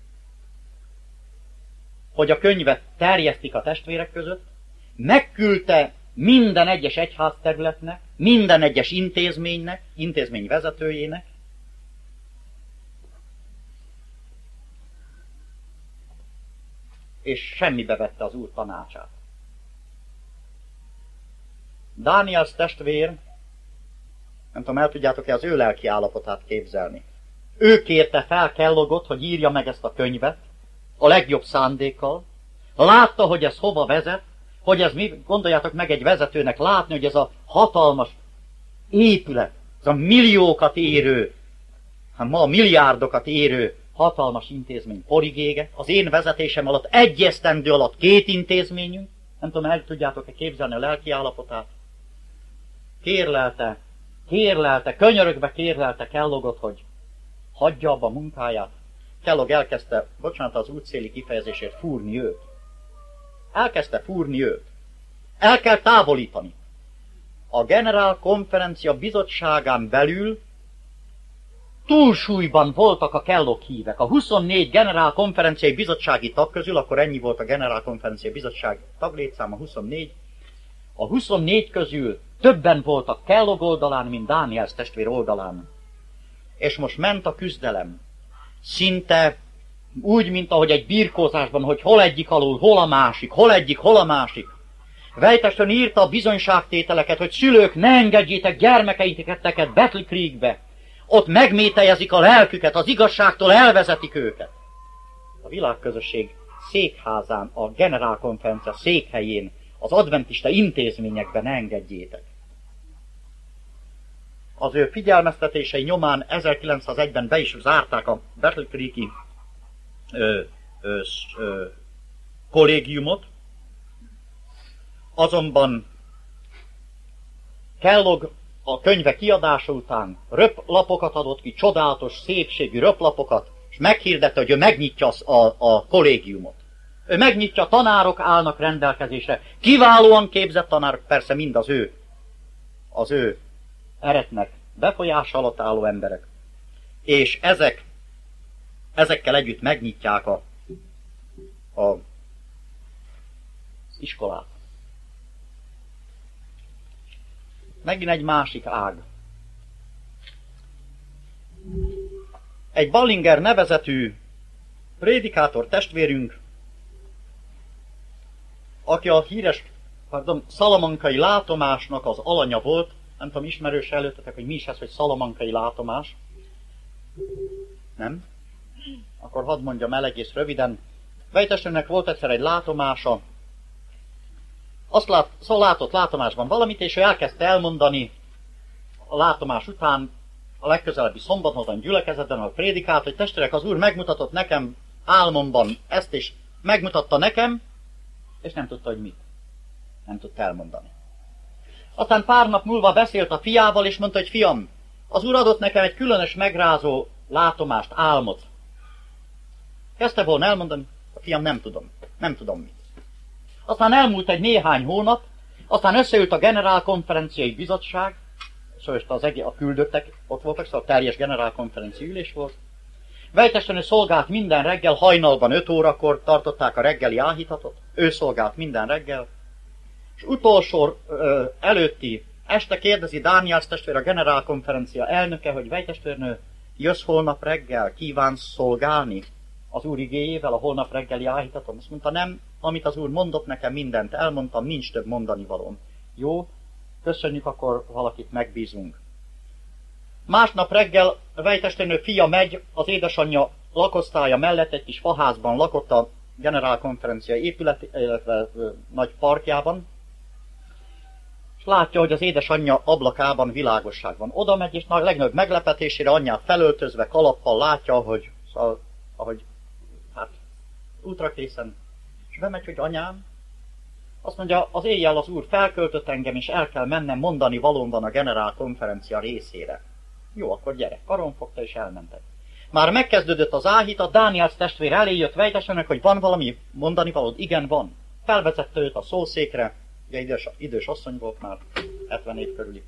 hogy a könyvet terjesztik a testvérek között, megküldte minden egyes egyházterületnek, minden egyes intézménynek, intézmény vezetőjének, és semmibe vette az Úr tanácsát. Dániels testvér, nem tudom, el tudjátok-e az ő lelki állapotát képzelni. Ő kérte fel Kelloggot, hogy írja meg ezt a könyvet, a legjobb szándékkal, látta, hogy ez hova vezet, hogy ez mi, gondoljátok meg egy vezetőnek látni, hogy ez a hatalmas épület, ez a milliókat érő, hát ma milliárdokat érő hatalmas intézmény porigége, az én vezetésem alatt egy esztendő alatt 2 intézményünk, nem tudom, el tudjátok-e képzelni a lelki állapotát. Kérlelte, könyörögve kérlelte Kelloggot, hogy hagyja abba a munkáját. Kellogg elkezdte, bocsánat az útszéli kifejezésért, fúrni őt. Elkezdte fúrni őt. El kell távolítani. A Generál Konferencia bizottságán belül túlsúlyban voltak a Kellogg hívek. A 24 Generál Konferenciai bizottsági tag közül, akkor ennyi volt a Generál Konferenciai bizottság taglétszáma, 24. A 24 közül többen voltak Kellogg oldalán, mint Dániels testvér oldalán. És most ment a küzdelem. Szinte úgy, mint ahogy egy birkózásban, hogy hol egyik alul, hol a másik, hol egyik, hol a másik. Vejtestön írta a bizonyságtételeket, hogy szülők, ne engedjétek gyermekeiteket Battle Creekbe. Ott megmételjezik a lelküket, az igazságtól elvezetik őket. A világközösség székházán, a generálkonferencia székhelyén, az adventista intézményekben ne engedjétek. Az ő figyelmeztetései nyomán 1901-ben be is zárták a Battle Creek-i kollégiumot, azonban Kellogg a könyve kiadása után röplapokat adott ki, csodálatos szépségű röplapokat, és és meghirdette, hogy ő megnyitja a kollégiumot. Ő megnyitja, tanárok állnak rendelkezésre, kiválóan képzett tanárok, persze mind az ő eretnek befolyás alatt álló emberek. És ezekkel együtt megnyitják az iskolát. Megint egy másik ág. Egy Ballinger nevezetű prédikátor testvérünk, aki a híres szalamankai látomásnak az alanya volt, nem tudom, ismerős előttetek, hogy mi is ez, hogy szalamankai látomás. Nem? Akkor hadd mondjam el egész röviden. Vejtestőnek volt egyszer egy látomása, látott látomásban valamit, és ő elkezdte elmondani a látomás után, a legközelebbi szombaton gyülekezetben a prédikát, hogy testvérek, az Úr megmutatott nekem álmomban ezt, és megmutatta nekem, és nem tudta, hogy mit. Nem tudta elmondani. Aztán pár nap múlva beszélt a fiával, és mondta, hogy fiam, az Úr adott nekem egy különös megrázó látomást, álmot. Kezdte volna elmondani, a fiam, nem tudom mit. Aztán elmúlt egy néhány hónap, aztán összeült a generálkonferenciai bizottság, szóval a küldöttek ott voltak, szóval teljes generálkonferencia ülés volt. Vejtestenő szolgált minden reggel, hajnalban 5 órakor tartották a reggeli áhítatot, ő szolgált minden reggel, és utolsó előtti este kérdezi Dániels testvér, a generálkonferencia elnöke, hogy Vejtestvérnő, jössz holnap reggel, kívánsz szolgálni az Úr igéjével a holnap reggeli áhítaton? Azt mondta, nem, amit az Úr mondott nekem, mindent elmondtam, nincs több mondani valóm. Jó, köszönjük, akkor valakit megbízunk. Másnap reggel Vejtestvérnő fia megy, az édesanyja lakosztálya mellett egy kis faházban lakott a generálkonferencia épület, illetve nagy parkjában, és látja, hogy az édesanyja ablakában világosság van. Oda megy, és a legnagyobb meglepetésére anyját felöltözve, kalappal látja, ahogy útra készen, és bemegy, hogy anyám, azt mondja, az éjjel az Úr felköltött engem, és el kell mennem, mondani valóm van a generálkonferencia részére. Jó, akkor gyere. Karon fogta, és elmentek. Már megkezdődött az áhítat, Dániels testvér elé jött Vejtesőnek, hogy van valami mondani valód? Igen, van. Felvezette őt a szószékre, ugye idős asszony volt már, 70 év körüli.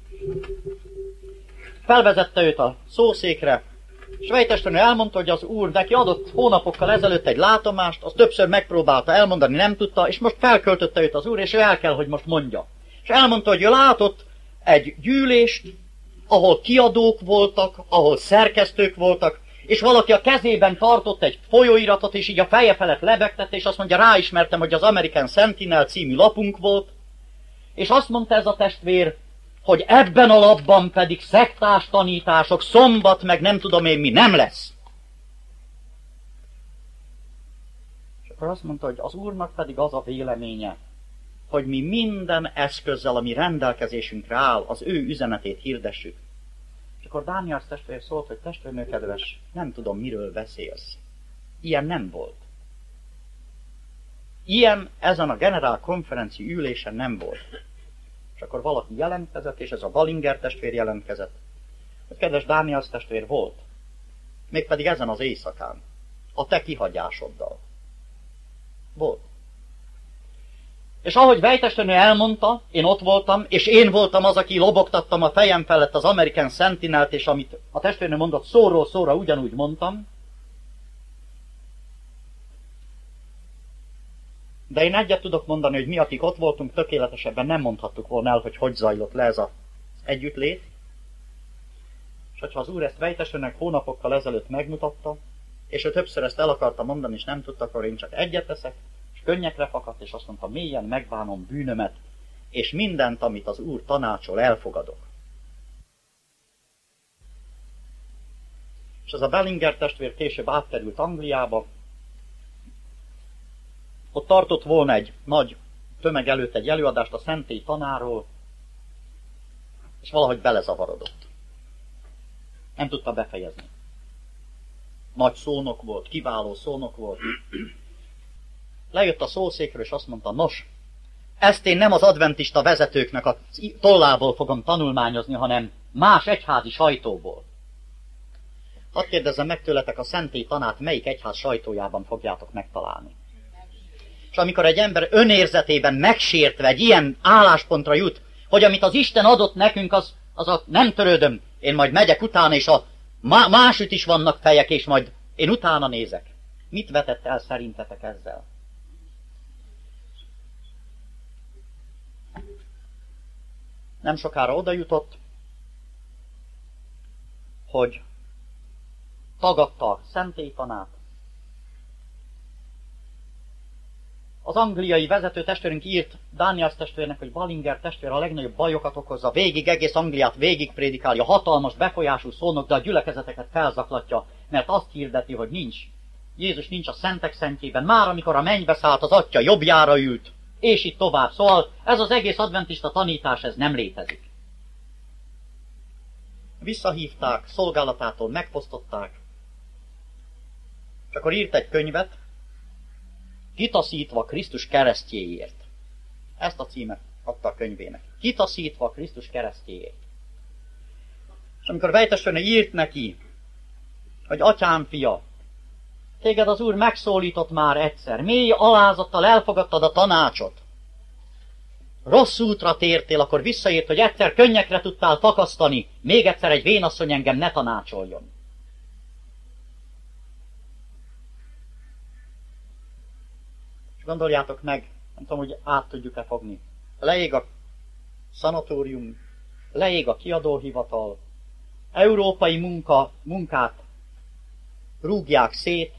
Felvezette őt a szószékre, és Vejtesőnő elmondta, hogy az Úr neki adott hónapokkal ezelőtt egy látomást, azt többször megpróbálta elmondani, nem tudta, és most felköltötte őt az Úr, és ő el kell, hogy most mondja. És elmondta, hogy ő látott egy gyűlést, ahol kiadók voltak, ahol szerkesztők voltak, és valaki a kezében tartott egy folyóiratot, és így a feje felett lebegtette, és azt mondja, ráismertem, hogy az American Sentinel című lapunk volt, és azt mondta ez a testvér, hogy ebben a lapban pedig szektás tanítások, szombat, meg nem tudom én mi, nem lesz. És akkor azt mondta, hogy az Úrnak pedig az a véleménye, hogy mi minden eszközzel, ami rendelkezésünkre áll, az ő üzenetét hirdessük. És akkor Dániels testvér szólt, hogy testvérnő kedves, nem tudom, miről beszélsz. Ilyen nem volt. Ilyen ezen a generálkonferenci ülésen nem volt. És akkor valaki jelentkezett, és ez a Ballinger testvér jelentkezett. Hogy kedves Dániels testvér volt. Mégpedig ezen az éjszakán. A te kihagyásoddal. Volt. És ahogy Vejtesőnő elmondta, én ott voltam, és én voltam az, aki lobogtattam a fejem felett az American Sentinelt, és amit a testvérnő mondott, szóról szóra ugyanúgy mondtam. De én egyet tudok mondani, hogy mi, akik ott voltunk, tökéletesebben nem mondhattuk volna el, hogy zajlott le ez az együttlét. És hogyha az Úr ezt Vejtesőnnek hónapokkal ezelőtt megmutatta, és ő többször ezt el akarta mondani, és nem tudta, akkor én csak egyet teszek, és könnyekre fakadt, és azt mondta, mélyen megbánom bűnömet, és mindent, amit az Úr tanácsol, elfogadok. És ez a Ballinger testvér később átkerült Angliába, ott tartott volna egy nagy tömeg előtt egy előadást a szentély tanáról, és valahogy belezavarodott. Nem tudta befejezni. Nagy szónok volt, kiváló szónok volt. Lejött a szószékről, és azt mondta, nos, ezt én nem az adventista vezetőknek a tollából fogom tanulmányozni, hanem más egyházi sajtóból. Hadd kérdezzem meg tőletek, a szentély tanát melyik egyház sajtójában fogjátok megtalálni? És amikor egy ember önérzetében megsértve egy ilyen álláspontra jut, hogy amit az Isten adott nekünk, az a nem törődöm, én majd megyek utána, és a másütt is vannak fejek, és majd én utána nézek. Mit vetett el szerintetek ezzel? Nem sokára oda jutott, hogy tagadta a szentélytanát. Az angliai vezető testvérünk írt Daniels testvérnek, hogy Ballinger testvér a legnagyobb bajokat okozza, végig egész Angliát végig prédikálja, hatalmas befolyású szónok, de a gyülekezeteket felzaklatja, mert azt hirdeti, hogy nincs. Jézus nincs a szentek szentjében, már amikor a mennybe szállt, az atya jobbjára ült, és így tovább. Szóval ez az egész adventista tanítás, ez nem létezik. Visszahívták, szolgálatától megfosztották, és akkor írt egy könyvet, Kitaszítva Krisztus keresztjéért. Ezt a címet adta a könyvének. Kitaszítva Krisztus keresztjéért. És amikor Vejtestvérnő írt neki, hogy atyám fia, téged az Úr megszólított már egyszer, mély alázattal elfogadtad a tanácsot, rossz útra tértél, akkor visszaírt, hogy egyszer könnyekre tudtál fakasztani, még egyszer egy vénasszony engem ne tanácsoljon. És gondoljátok meg, nem tudom, hogy át tudjuk-e fogni. Leég a szanatórium, leég a kiadóhivatal, európai munkát rúgják szét,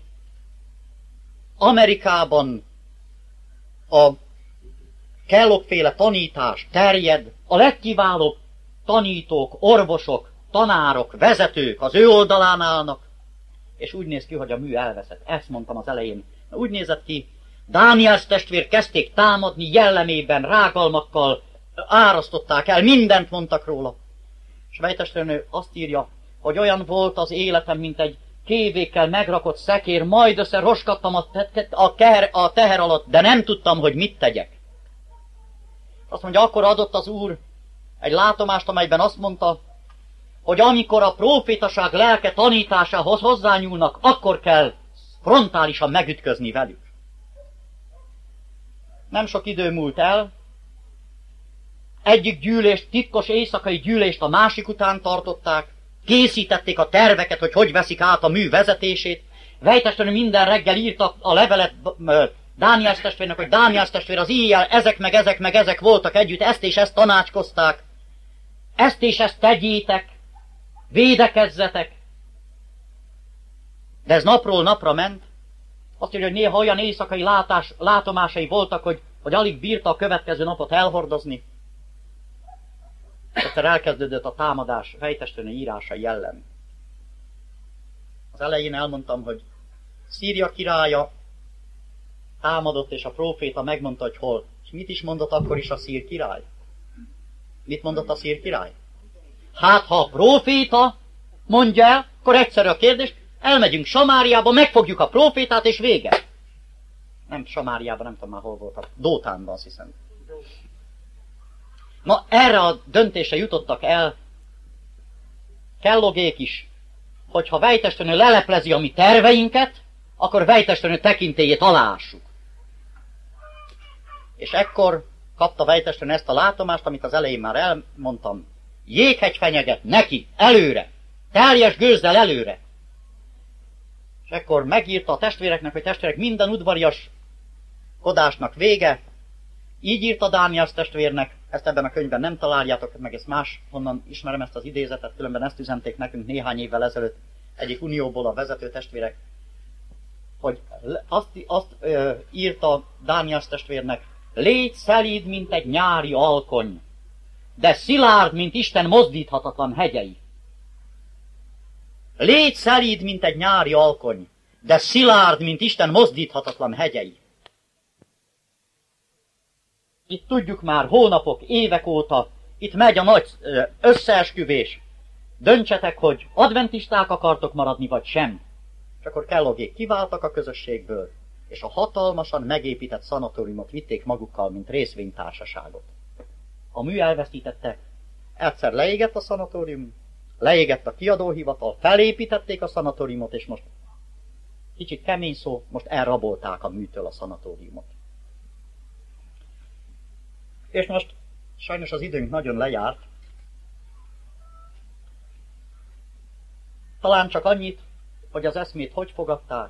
Amerikában a Kellogg-féle tanítás terjed, a legkiválóbb tanítók, orvosok, tanárok, vezetők az ő oldalán állnak, és úgy néz ki, hogy a mű elveszett. Ezt mondtam az elején. Úgy nézett ki, Daniels testvér kezdték támadni jellemében, rágalmakkal, árasztották el, mindent mondtak róla. És Vejtestvérnő azt írja, hogy olyan volt az életem, mint egy kévékkel megrakott szekér, majd össze roskadtam a teher alatt, de nem tudtam, hogy mit tegyek. Azt mondja, akkor adott az Úr egy látomást, amelyben azt mondta, hogy amikor a prófétaság lelke tanításához hozzányúlnak, akkor kell frontálisan megütközni velük. Nem sok idő múlt el, egyik gyűlést, titkos éjszakai gyűlést a másik után tartották, készítették a terveket, hogy veszik át a mű vezetését. Vejtestvérnő minden reggel írta a levelet Daniels testvérnek, hogy Daniels testvér, az íjjel ezek voltak együtt, ezt és ezt tanácskozták, ezt és ezt tegyétek, védekezzetek. De ez napról napra ment. Azt írja, hogy néha olyan éjszakai látomásai voltak, hogy alig bírta a következő napot elhordozni. Egyszer elkezdődött a támadás Vejtestvérnő írásai ellen. Az elején elmondtam, hogy Szíria királya támadott, és a próféta megmondta, hogy hol. És mit is mondott akkor is a szír király? Mit mondott a szír király? Hát, ha a próféta mondja el, akkor egyszerű a kérdés, elmegyünk Samáriába, megfogjuk a prófétát, és vége. Nem Samáriában, nem tudom már hol voltak. Dótánban, azt hiszem. Na, erre a döntésre jutottak el Kelloggék is, hogyha Vejtestvérnő leleplezi a mi terveinket, akkor Vejtestvérnő tekintélyét aláássuk. És ekkor kapta Vejtestvérnő ezt a látomást, amit az elején már elmondtam. Jéghegy fenyeget, neki, előre, teljes gőzzel előre. És ekkor megírta a testvéreknek, hogy testvérek, minden udvariaskodásnak vége. Így írta Daniels testvérnek, ezt ebben a könyvben nem találjátok, meg ezt más, honnan ismerem ezt az idézetet, különben ezt üzenték nekünk néhány évvel ezelőtt egyik unióból a vezető testvérek, hogy azt írta Daniels testvérnek, légy szelíd, mint egy nyári alkony, de szilárd, mint Isten mozdíthatatlan hegyei. Légy szelíd, mint egy nyári alkony, de szilárd, mint Isten mozdíthatatlan hegyei. Itt tudjuk már hónapok, évek óta, itt megy a nagy összeesküvés. Döntsetek, hogy adventisták akartok maradni, vagy sem. És akkor Kelloggék kiváltak a közösségből, és a hatalmasan megépített szanatóriumot vitték magukkal, mint részvénytársaságot. A mű elveszítette, egyszer leégett a szanatórium, leégett a kiadóhivatal, felépítették a szanatóriumot, és most kicsit kemény szó, most elrabolták a műtől a szanatóriumot. És most sajnos az időnk nagyon lejárt. Talán csak annyit, hogy az eszmét hogy fogadták.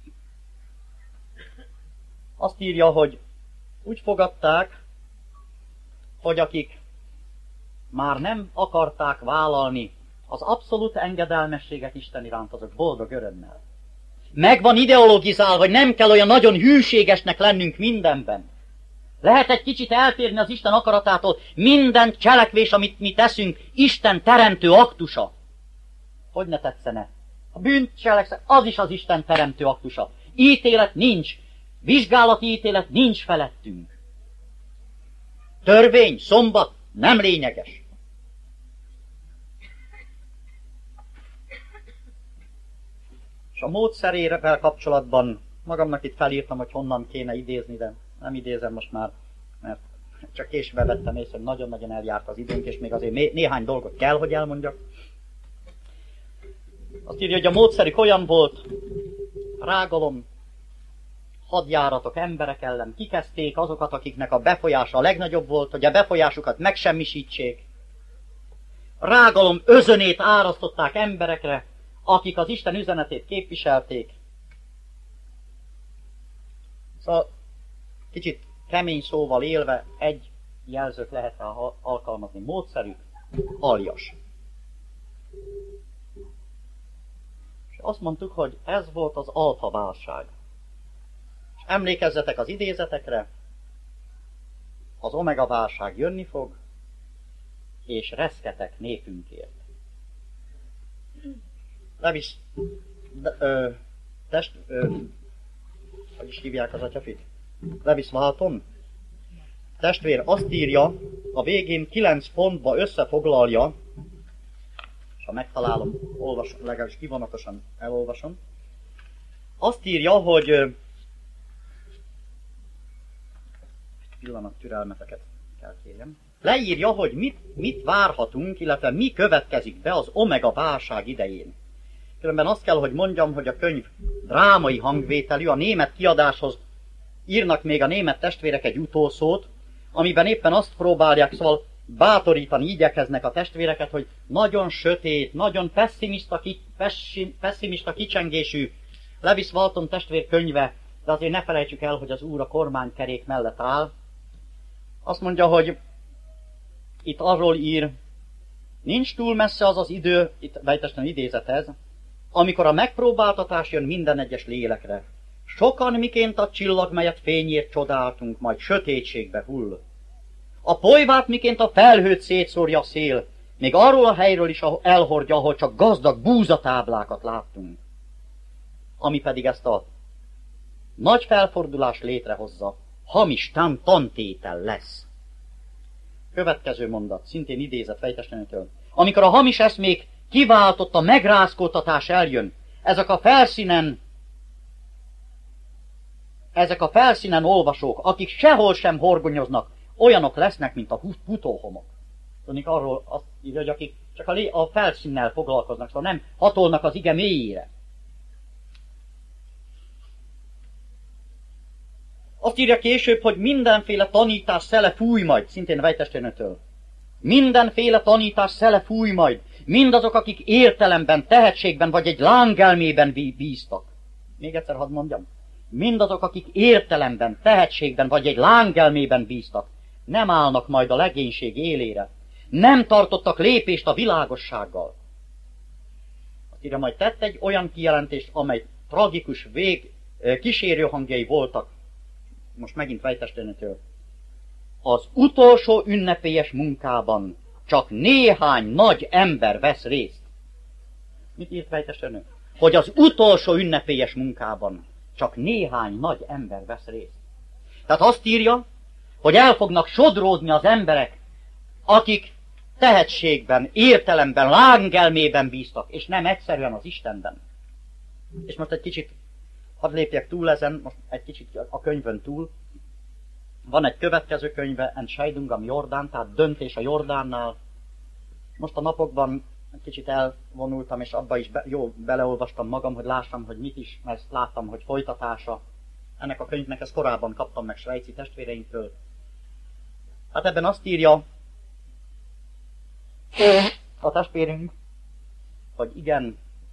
Azt írja, hogy úgy fogadták, hogy akik már nem akarták vállalni az abszolút engedelmességet Isten iránt, azok boldog örömmel. Meg van ideologizálva, hogy nem kell olyan nagyon hűségesnek lennünk mindenben. Lehet egy kicsit eltérni az Isten akaratától. Minden cselekvés, amit mi teszünk, Isten teremtő aktusa. Hogy ne tetszene? A bűnt cselekszek, az is az Isten teremtő aktusa. Ítélet nincs. Vizsgálati ítélet nincs felettünk. Törvény, szombat nem lényeges. És a módszerével kapcsolatban magamnak itt felírtam, hogy honnan kéne idézni, de nem idézem most már, mert csak később vettem észre, hogy nagyon-nagyon eljárt az időnk, és még azért néhány dolgot kell, hogy elmondjak. Azt írja, hogy a módszerük olyan volt, rágalom, hadjáratok emberek ellen, kikezdték azokat, akiknek a befolyása a legnagyobb volt, hogy a befolyásukat megsemmisítsék. Rágalom özönét árasztották emberekre, akik az Isten üzenetét képviselték. Szóval kicsit kemény szóval élve egy jelzőt lehet rá alkalmazni. Módszerük aljas. És azt mondtuk, hogy ez volt az alfa válság. És emlékezzetek az idézetekre, az omega válság jönni fog, és reszketek népünkért. Levis, hogy is hívják az atyafit? Levis Walton? Testvér azt írja, a végén 9 pontba összefoglalja, és ha megtalálom, olvasom, legalábbis kivonatosan elolvasom. Azt írja, hogy pillanat türelmeteket kell kérjem. Leírja, hogy mit várhatunk, illetve mi következik be az omega válság idején. Különben azt kell, hogy mondjam, hogy a könyv drámai hangvételű, a német kiadáshoz írnak még a német testvérek egy utószót, amiben éppen azt próbálják, szóval bátorítani, igyekeznek a testvéreket, hogy nagyon sötét, nagyon pesszimista kicsengésű Levis Walton testvér könyve, de azért ne felejtsük el, hogy az Úr a kormánykerék mellett áll. Azt mondja, hogy itt arról ír, nincs túl messze az az idő, itt vejtesten idézet ez, amikor a megpróbáltatás jön minden egyes lélekre. Sokan miként a csillag, melyet fényért csodáltunk, majd sötétségbe hull. A polyvát miként a felhőt szétszórja a szél, még arról a helyről is elhordja, ahol csak gazdag búzatáblákat láttunk. Ami pedig ezt a nagy felfordulást létrehozza, hamis tantétel lesz. Következő mondat, szintén idézet Fejtestenőtől. Amikor a hamis eszmék kiváltott a megrázkódtatás eljön, ezek a felszínen olvasók, akik sehol sem horgonyoznak, olyanok lesznek, mint a futóhomok. Tudnék arról azt írja, hogy akik csak a felszínnel foglalkoznak, szóval nem hatolnak az ige mélyére. Azt írja később, hogy mindenféle tanítás szele fúj majd, szintén Vejtestőnötől. Mindenféle tanítás szele fúj majd. Mindazok, akik értelemben, tehetségben vagy egy lángelmében bíztak. Még egyszer hadd mondjam. Mindazok, akik értelemben, tehetségben vagy egy lángelmében bíztak, nem állnak majd a legénység élére. Nem tartottak lépést a világossággal. Azt írja, majd tett egy olyan kijelentést, amely tragikus kísérőhangjai voltak. Most megint Vejtestőnötől. Az utolsó ünnepélyes munkában csak néhány nagy ember vesz részt. Mit írt Vejtestőnök? Hogy az utolsó ünnepélyes munkában csak néhány nagy ember vesz részt. Tehát azt írja, hogy el fognak sodródni az emberek, akik tehetségben, értelemben, lángelmében bíztak, és nem egyszerűen az Istenben. És most egy kicsit, hadd lépjek túl ezen, most egy kicsit a könyvön túl. Van egy következő könyve, Entscheidung am Jordán, tehát döntés a Jordánnál. Most a napokban kicsit elvonultam, és abba is beleolvastam magam, hogy lássam, hogy mit is, mert láttam, hogy folytatása. Ennek a könyvnek ezt korábban kaptam meg svájci testvéreinktől. Hát ebben azt írja a testvérünk, hogy igen,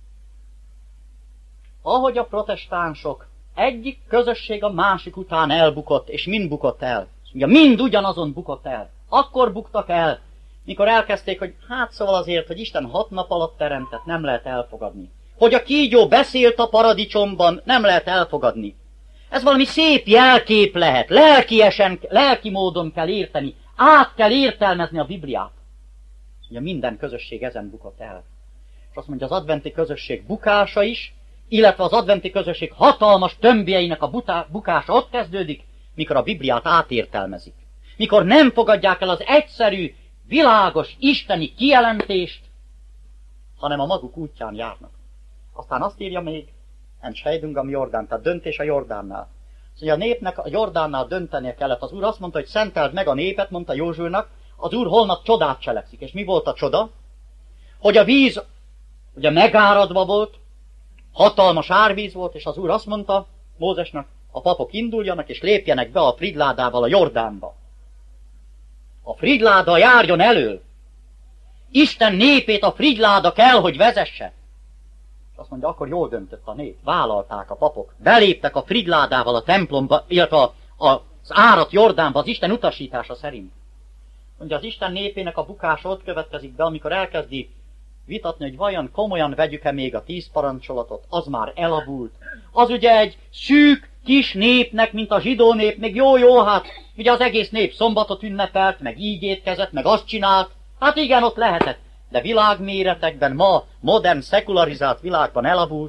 ahogy a protestánsok egyik közösség a másik után elbukott, és mind bukott el. Ugye mind ugyanazon bukott el. Akkor buktak el, mikor elkezdték, hogy hát szóval azért, hogy Isten 6 nap alatt teremtett, nem lehet elfogadni. Hogy a kígyó beszélt a paradicsomban, nem lehet elfogadni. Ez valami szép jelkép lehet, lelki módon kell érteni, át kell értelmezni a Bibliát. Ugye minden közösség ezen bukott el. És azt mondja, az adventi közösség bukása is, illetve az adventi közösség hatalmas tömbjeinek a bukása ott kezdődik, mikor a Bibliát átértelmezik. Mikor nem fogadják el az egyszerű, világos, isteni kijelentést, hanem a maguk útján járnak. Aztán azt írja még, Entscheidung am Jordán, tehát döntés a Jordánnál. Szóval a népnek a Jordánnál döntenie kellett. Az Úr azt mondta, hogy szenteld meg a népet, mondta Józsuénak, az Úr holnap csodát cselekszik. És mi volt a csoda? Hogy a víz ugye megáradva volt, hatalmas árvíz volt, és az Úr azt mondta Mózesnak, a papok induljanak, és lépjenek be a frigyládával a Jordánba. A frigyláda járjon elől. Isten népét a frigyláda kell, hogy vezesse. És azt mondja, akkor jól döntött a nép. Vállalták a papok. Beléptek a frigyládával a templomba, illetve az árat Jordánba az Isten utasítása szerint. Mondja, az Isten népének a bukása ott következik be, amikor elkezdi vitatni, hogy vajon komolyan vegyük-e még a 10 parancsolatot, az már elavult. Az ugye egy szűk, kis népnek, mint a zsidó nép, még jó, hát ugye az egész nép szombatot ünnepelt, meg így étkezett, meg azt csinált. Hát igen, ott lehetett. De világméretekben ma, modern, szekularizált világban elavult.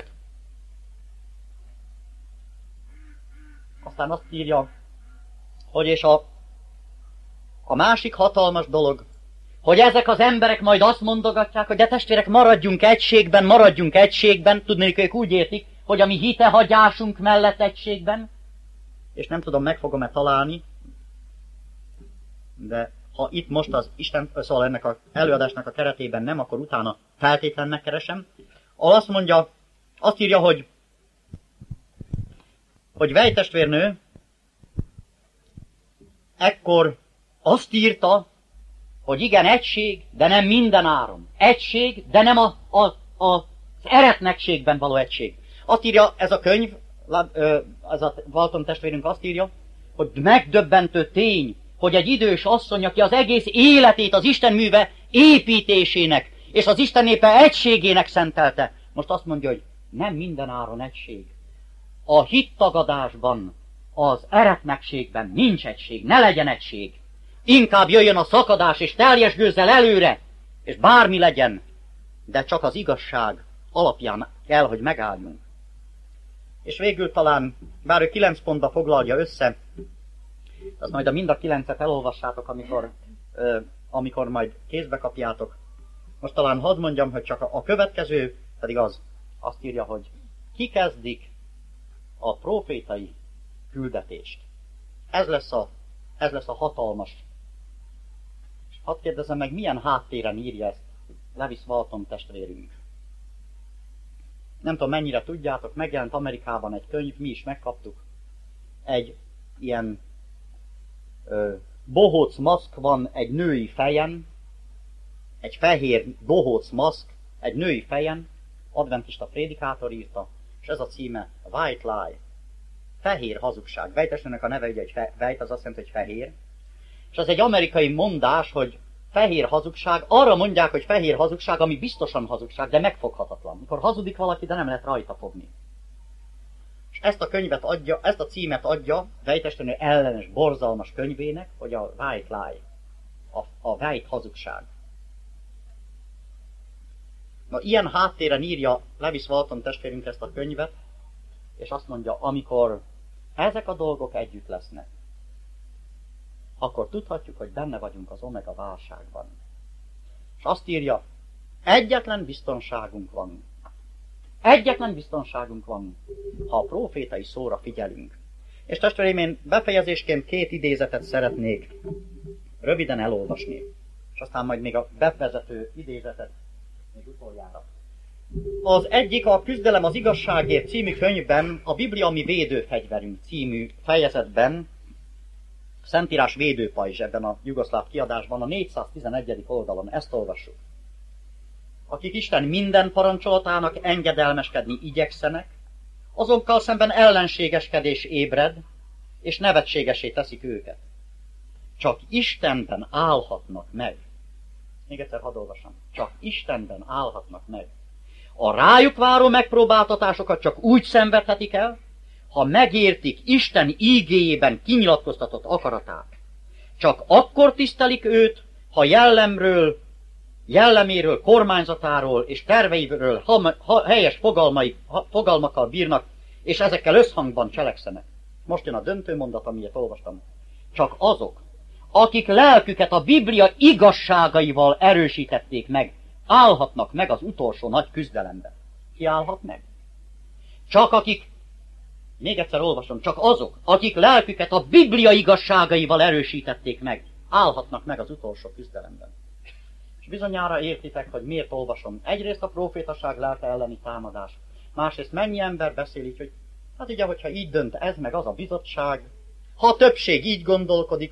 Aztán azt írja, hogy és a másik hatalmas dolog, hogy ezek az emberek majd azt mondogatják, hogy de testvérek, maradjunk egységben, tudnék, ők úgy értik, hogy a mi hitehagyásunk mellett egységben, és nem tudom, meg fogom-e találni, de ha itt most az Isten, szóval ennek az előadásnak a keretében nem, akkor utána feltétlen megkeresem, ahol azt mondja, azt írja, hogy Vej testvérnő ekkor azt írta, hogy igen, egység, de nem minden áron. Egység, de nem az eretnekségben való egység. Azt írja ez a könyv, ez a Walton testvérünk azt írja, hogy megdöbbentő tény, hogy egy idős asszony, aki az egész életét az Isten műve építésének és az Isten népe egységének szentelte, most azt mondja, hogy nem minden áron egység. A hittagadásban, az eretnekségben nincs egység, ne legyen egység. Inkább jöjjön a szakadás, és teljes gőzzel előre, és bármi legyen, de csak az igazság alapján kell, hogy megálljunk. És végül talán, bár ő 9 pontba foglalja össze, azt majd mind a 9-et elolvassátok, amikor majd kézbe kapjátok. Most talán hadd mondjam, hogy csak a következő, pedig azt írja, hogy kikezdik a prófétai küldetést. Ez lesz a hatalmas. És hadd kérdezem meg, milyen háttéren írja ezt Lewis Walton testvérünk. Nem tudom, mennyire tudjátok, megjelent Amerikában egy könyv, mi is megkaptuk. Egy ilyen bohóc maszk van egy női fejen, egy fehér bohóc maszk egy női fejen, adventista prédikátor írta, és ez a címe White Lie, fehér hazugság. Vejtesnek a neve, ugye egy vejt, az azt jelenti, hogy fehér. És az egy amerikai mondás, hogy fehér hazugság, arra mondják, hogy fehér hazugság, ami biztosan hazugság, de megfoghatatlan. Mikor hazudik valaki, de nem lehet rajta fogni. És ezt a könyvet adja, ezt a címet adja Vejtestenő ellenes, borzalmas könyvének, hogy a White Lie, a white hazugság. Na, ilyen háttéren írja Lewis Walton testvérünk ezt a könyvet, és azt mondja, amikor ezek a dolgok együtt lesznek, akkor tudhatjuk, hogy benne vagyunk az omega válságban. És azt írja, egyetlen biztonságunk van. Egyetlen biztonságunk van, ha a prófétai szóra figyelünk. És testvéreim, én befejezésként 2 idézetet szeretnék röviden elolvasni. És aztán majd még a bevezető idézetet még utoljára. Az egyik a Küzdelem az igazságért című könyvben, a Biblia mi védőfegyverünk című fejezetben, Szentírás védőpajzs ebben a jugoszláv kiadásban, a 411. oldalon ezt olvassuk. Akik Isten minden parancsolatának engedelmeskedni igyekszenek, azokkal szemben ellenségeskedés ébred, és nevetségesé teszik őket. Csak Istenben állhatnak meg. Még egyszer hadd olvasom. Csak Istenben állhatnak meg. A rájuk váró megpróbáltatásokat csak úgy szenvedhetik el, ha megértik Isten ígéjében kinyilatkoztatott akaratát. Csak akkor tisztelik őt, ha jelleméről, kormányzatáról és terveiről helyes fogalmakkal bírnak, és ezekkel összhangban cselekszenek. Most jön a döntő mondat, amilyet olvastam. Csak azok, akik lelküket a Biblia igazságaival erősítették meg, állhatnak meg az utolsó nagy küzdelemben. Ki állhat meg? Csak akik, még egyszer olvasom, csak azok, akik lelküket a Biblia igazságaival erősítették meg, állhatnak meg az utolsó küzdelemben. És bizonyára értitek, hogy miért olvasom. Egyrészt a profétaság lelke elleni támadás. Másrészt mennyi ember beszél így, hogy hát ugye, hogyha így dönt ez meg az a bizottság, ha a többség így gondolkodik,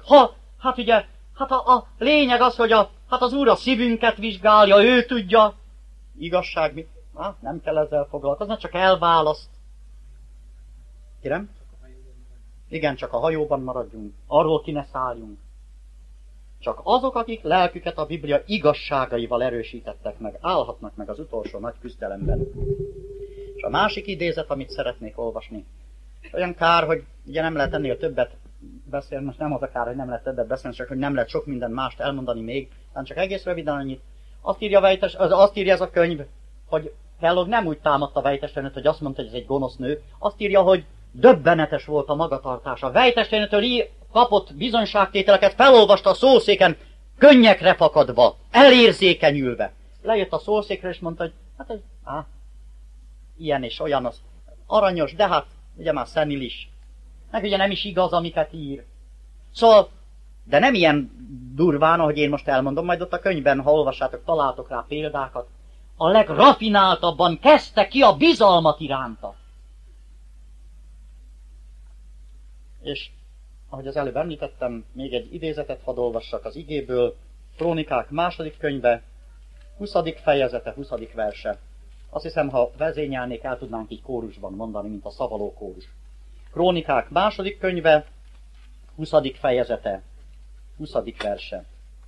a lényeg az, hogy az Úr a szívünket vizsgálja, ő tudja. Igazság mit? Nem kell ezzel foglalkozni, csak elválaszt. Kérem? Igen, csak a hajóban maradjunk, arról ki ne szálljunk. Csak azok, akik lelküket a Biblia igazságaival erősítettek meg, állhatnak meg az utolsó nagy küzdelemben. És a másik idézet, amit szeretnék olvasni, olyan kár, hogy ugye nem lehet ennél többet beszélni, most nem az a kár, hogy nem lehet többet beszélni, csak hogy nem lehet sok minden mást elmondani még, hanem csak egész röviden annyit. Azt írja ez a könyv, hogy Kellogg nem úgy támadta Weihsteintől, hogy azt mondta, hogy ez egy gonosz nő, azt írja, hogy döbbenetes volt a magatartása. Weihsteintől kapott bizonyságtételeket, felolvasta a szószéken, könnyekre fakadva, elérzékenyülve. Lejött a szószékre, és mondta, hogy hát ez, ilyen és olyan, az aranyos, de hát ugye már szenilis. Meg ugye nem is igaz, amiket ír. Szóval, de nem ilyen durván, ahogy én most elmondom, majd ott a könyvben, ha olvassátok, találtok rá példákat. A legrafináltabban kezdte ki a bizalmat iránta. És, ahogy az előbb említettem, még egy idézetet hadd olvassak az igéből, Krónikák második könyve, 20. fejezete, 20. verse. Azt hiszem, ha vezényelnék, el tudnánk így kórusban mondani, mint a szavaló kórus. Krónikák második könyve, 20. fejezete, 20. verse.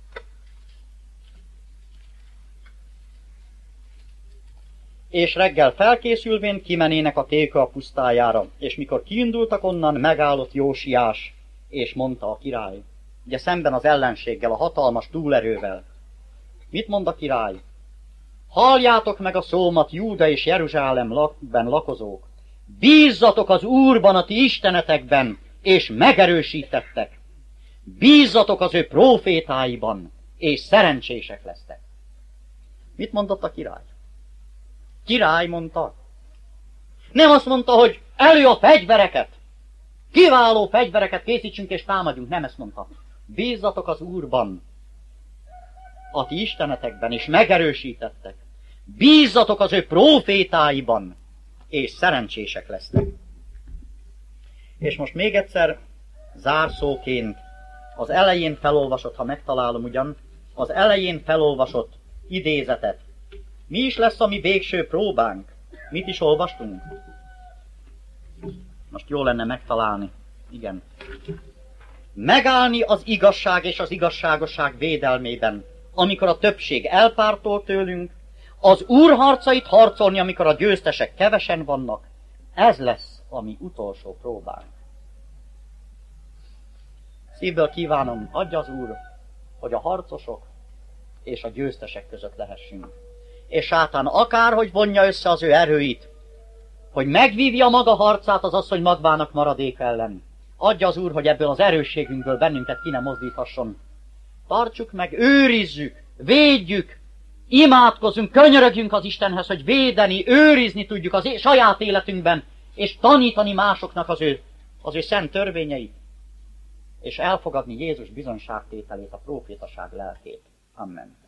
És reggel felkészülvén kimenének a Tékoa pusztájára, és mikor kiindultak onnan, megállott Jósiás, és mondta a király, ugye szemben az ellenséggel, a hatalmas túlerővel. Mit mond a király? Halljátok meg a szómat, Júda és Jeruzsálemben lakozók. Bízzatok az Úrban, a ti istenetekben, és megerősítettek. Bízzatok az ő prófétáiban, és szerencsések lesztek. Mit mondott a király? Király mondta. Nem azt mondta, hogy elő a fegyvereket. Kiváló fegyvereket készítsünk és támadjunk. Nem ezt mondta. Bízzatok az Úrban, a ti istenetekben, és megerősítettek. Bízzatok az ő prófétáiban, és szerencsések lesznek. És most még egyszer zárszóként az elején felolvasott, ha megtalálom ugyan, az elején felolvasott idézetet. Mi is lesz a mi végső próbánk? Mit is olvastunk? Most jó lenne megtalálni. Igen. Megállni az igazság és az igazságosság védelmében, amikor a többség elpártol tőlünk, az Úr harcait harcolni, amikor a győztesek kevesen vannak, ez lesz a mi utolsó próbánk. Szívből kívánom, adja az Úr, hogy a harcosok és a győztesek között lehessünk. És sátán akárhogy vonja össze az ő erőit, hogy megvívja maga harcát az asszony magvának maradék ellen. Adja az Úr, hogy ebből az erősségünkből bennünket ki ne mozdíthasson. Tartsuk meg, őrizzük, védjük, imádkozzunk, könyörögjünk az Istenhez, hogy védeni, őrizni tudjuk az saját életünkben, és tanítani másoknak az ő szent törvényeit, és elfogadni Jézus bizonyságtételét, a prófétaság lelkét. Amen.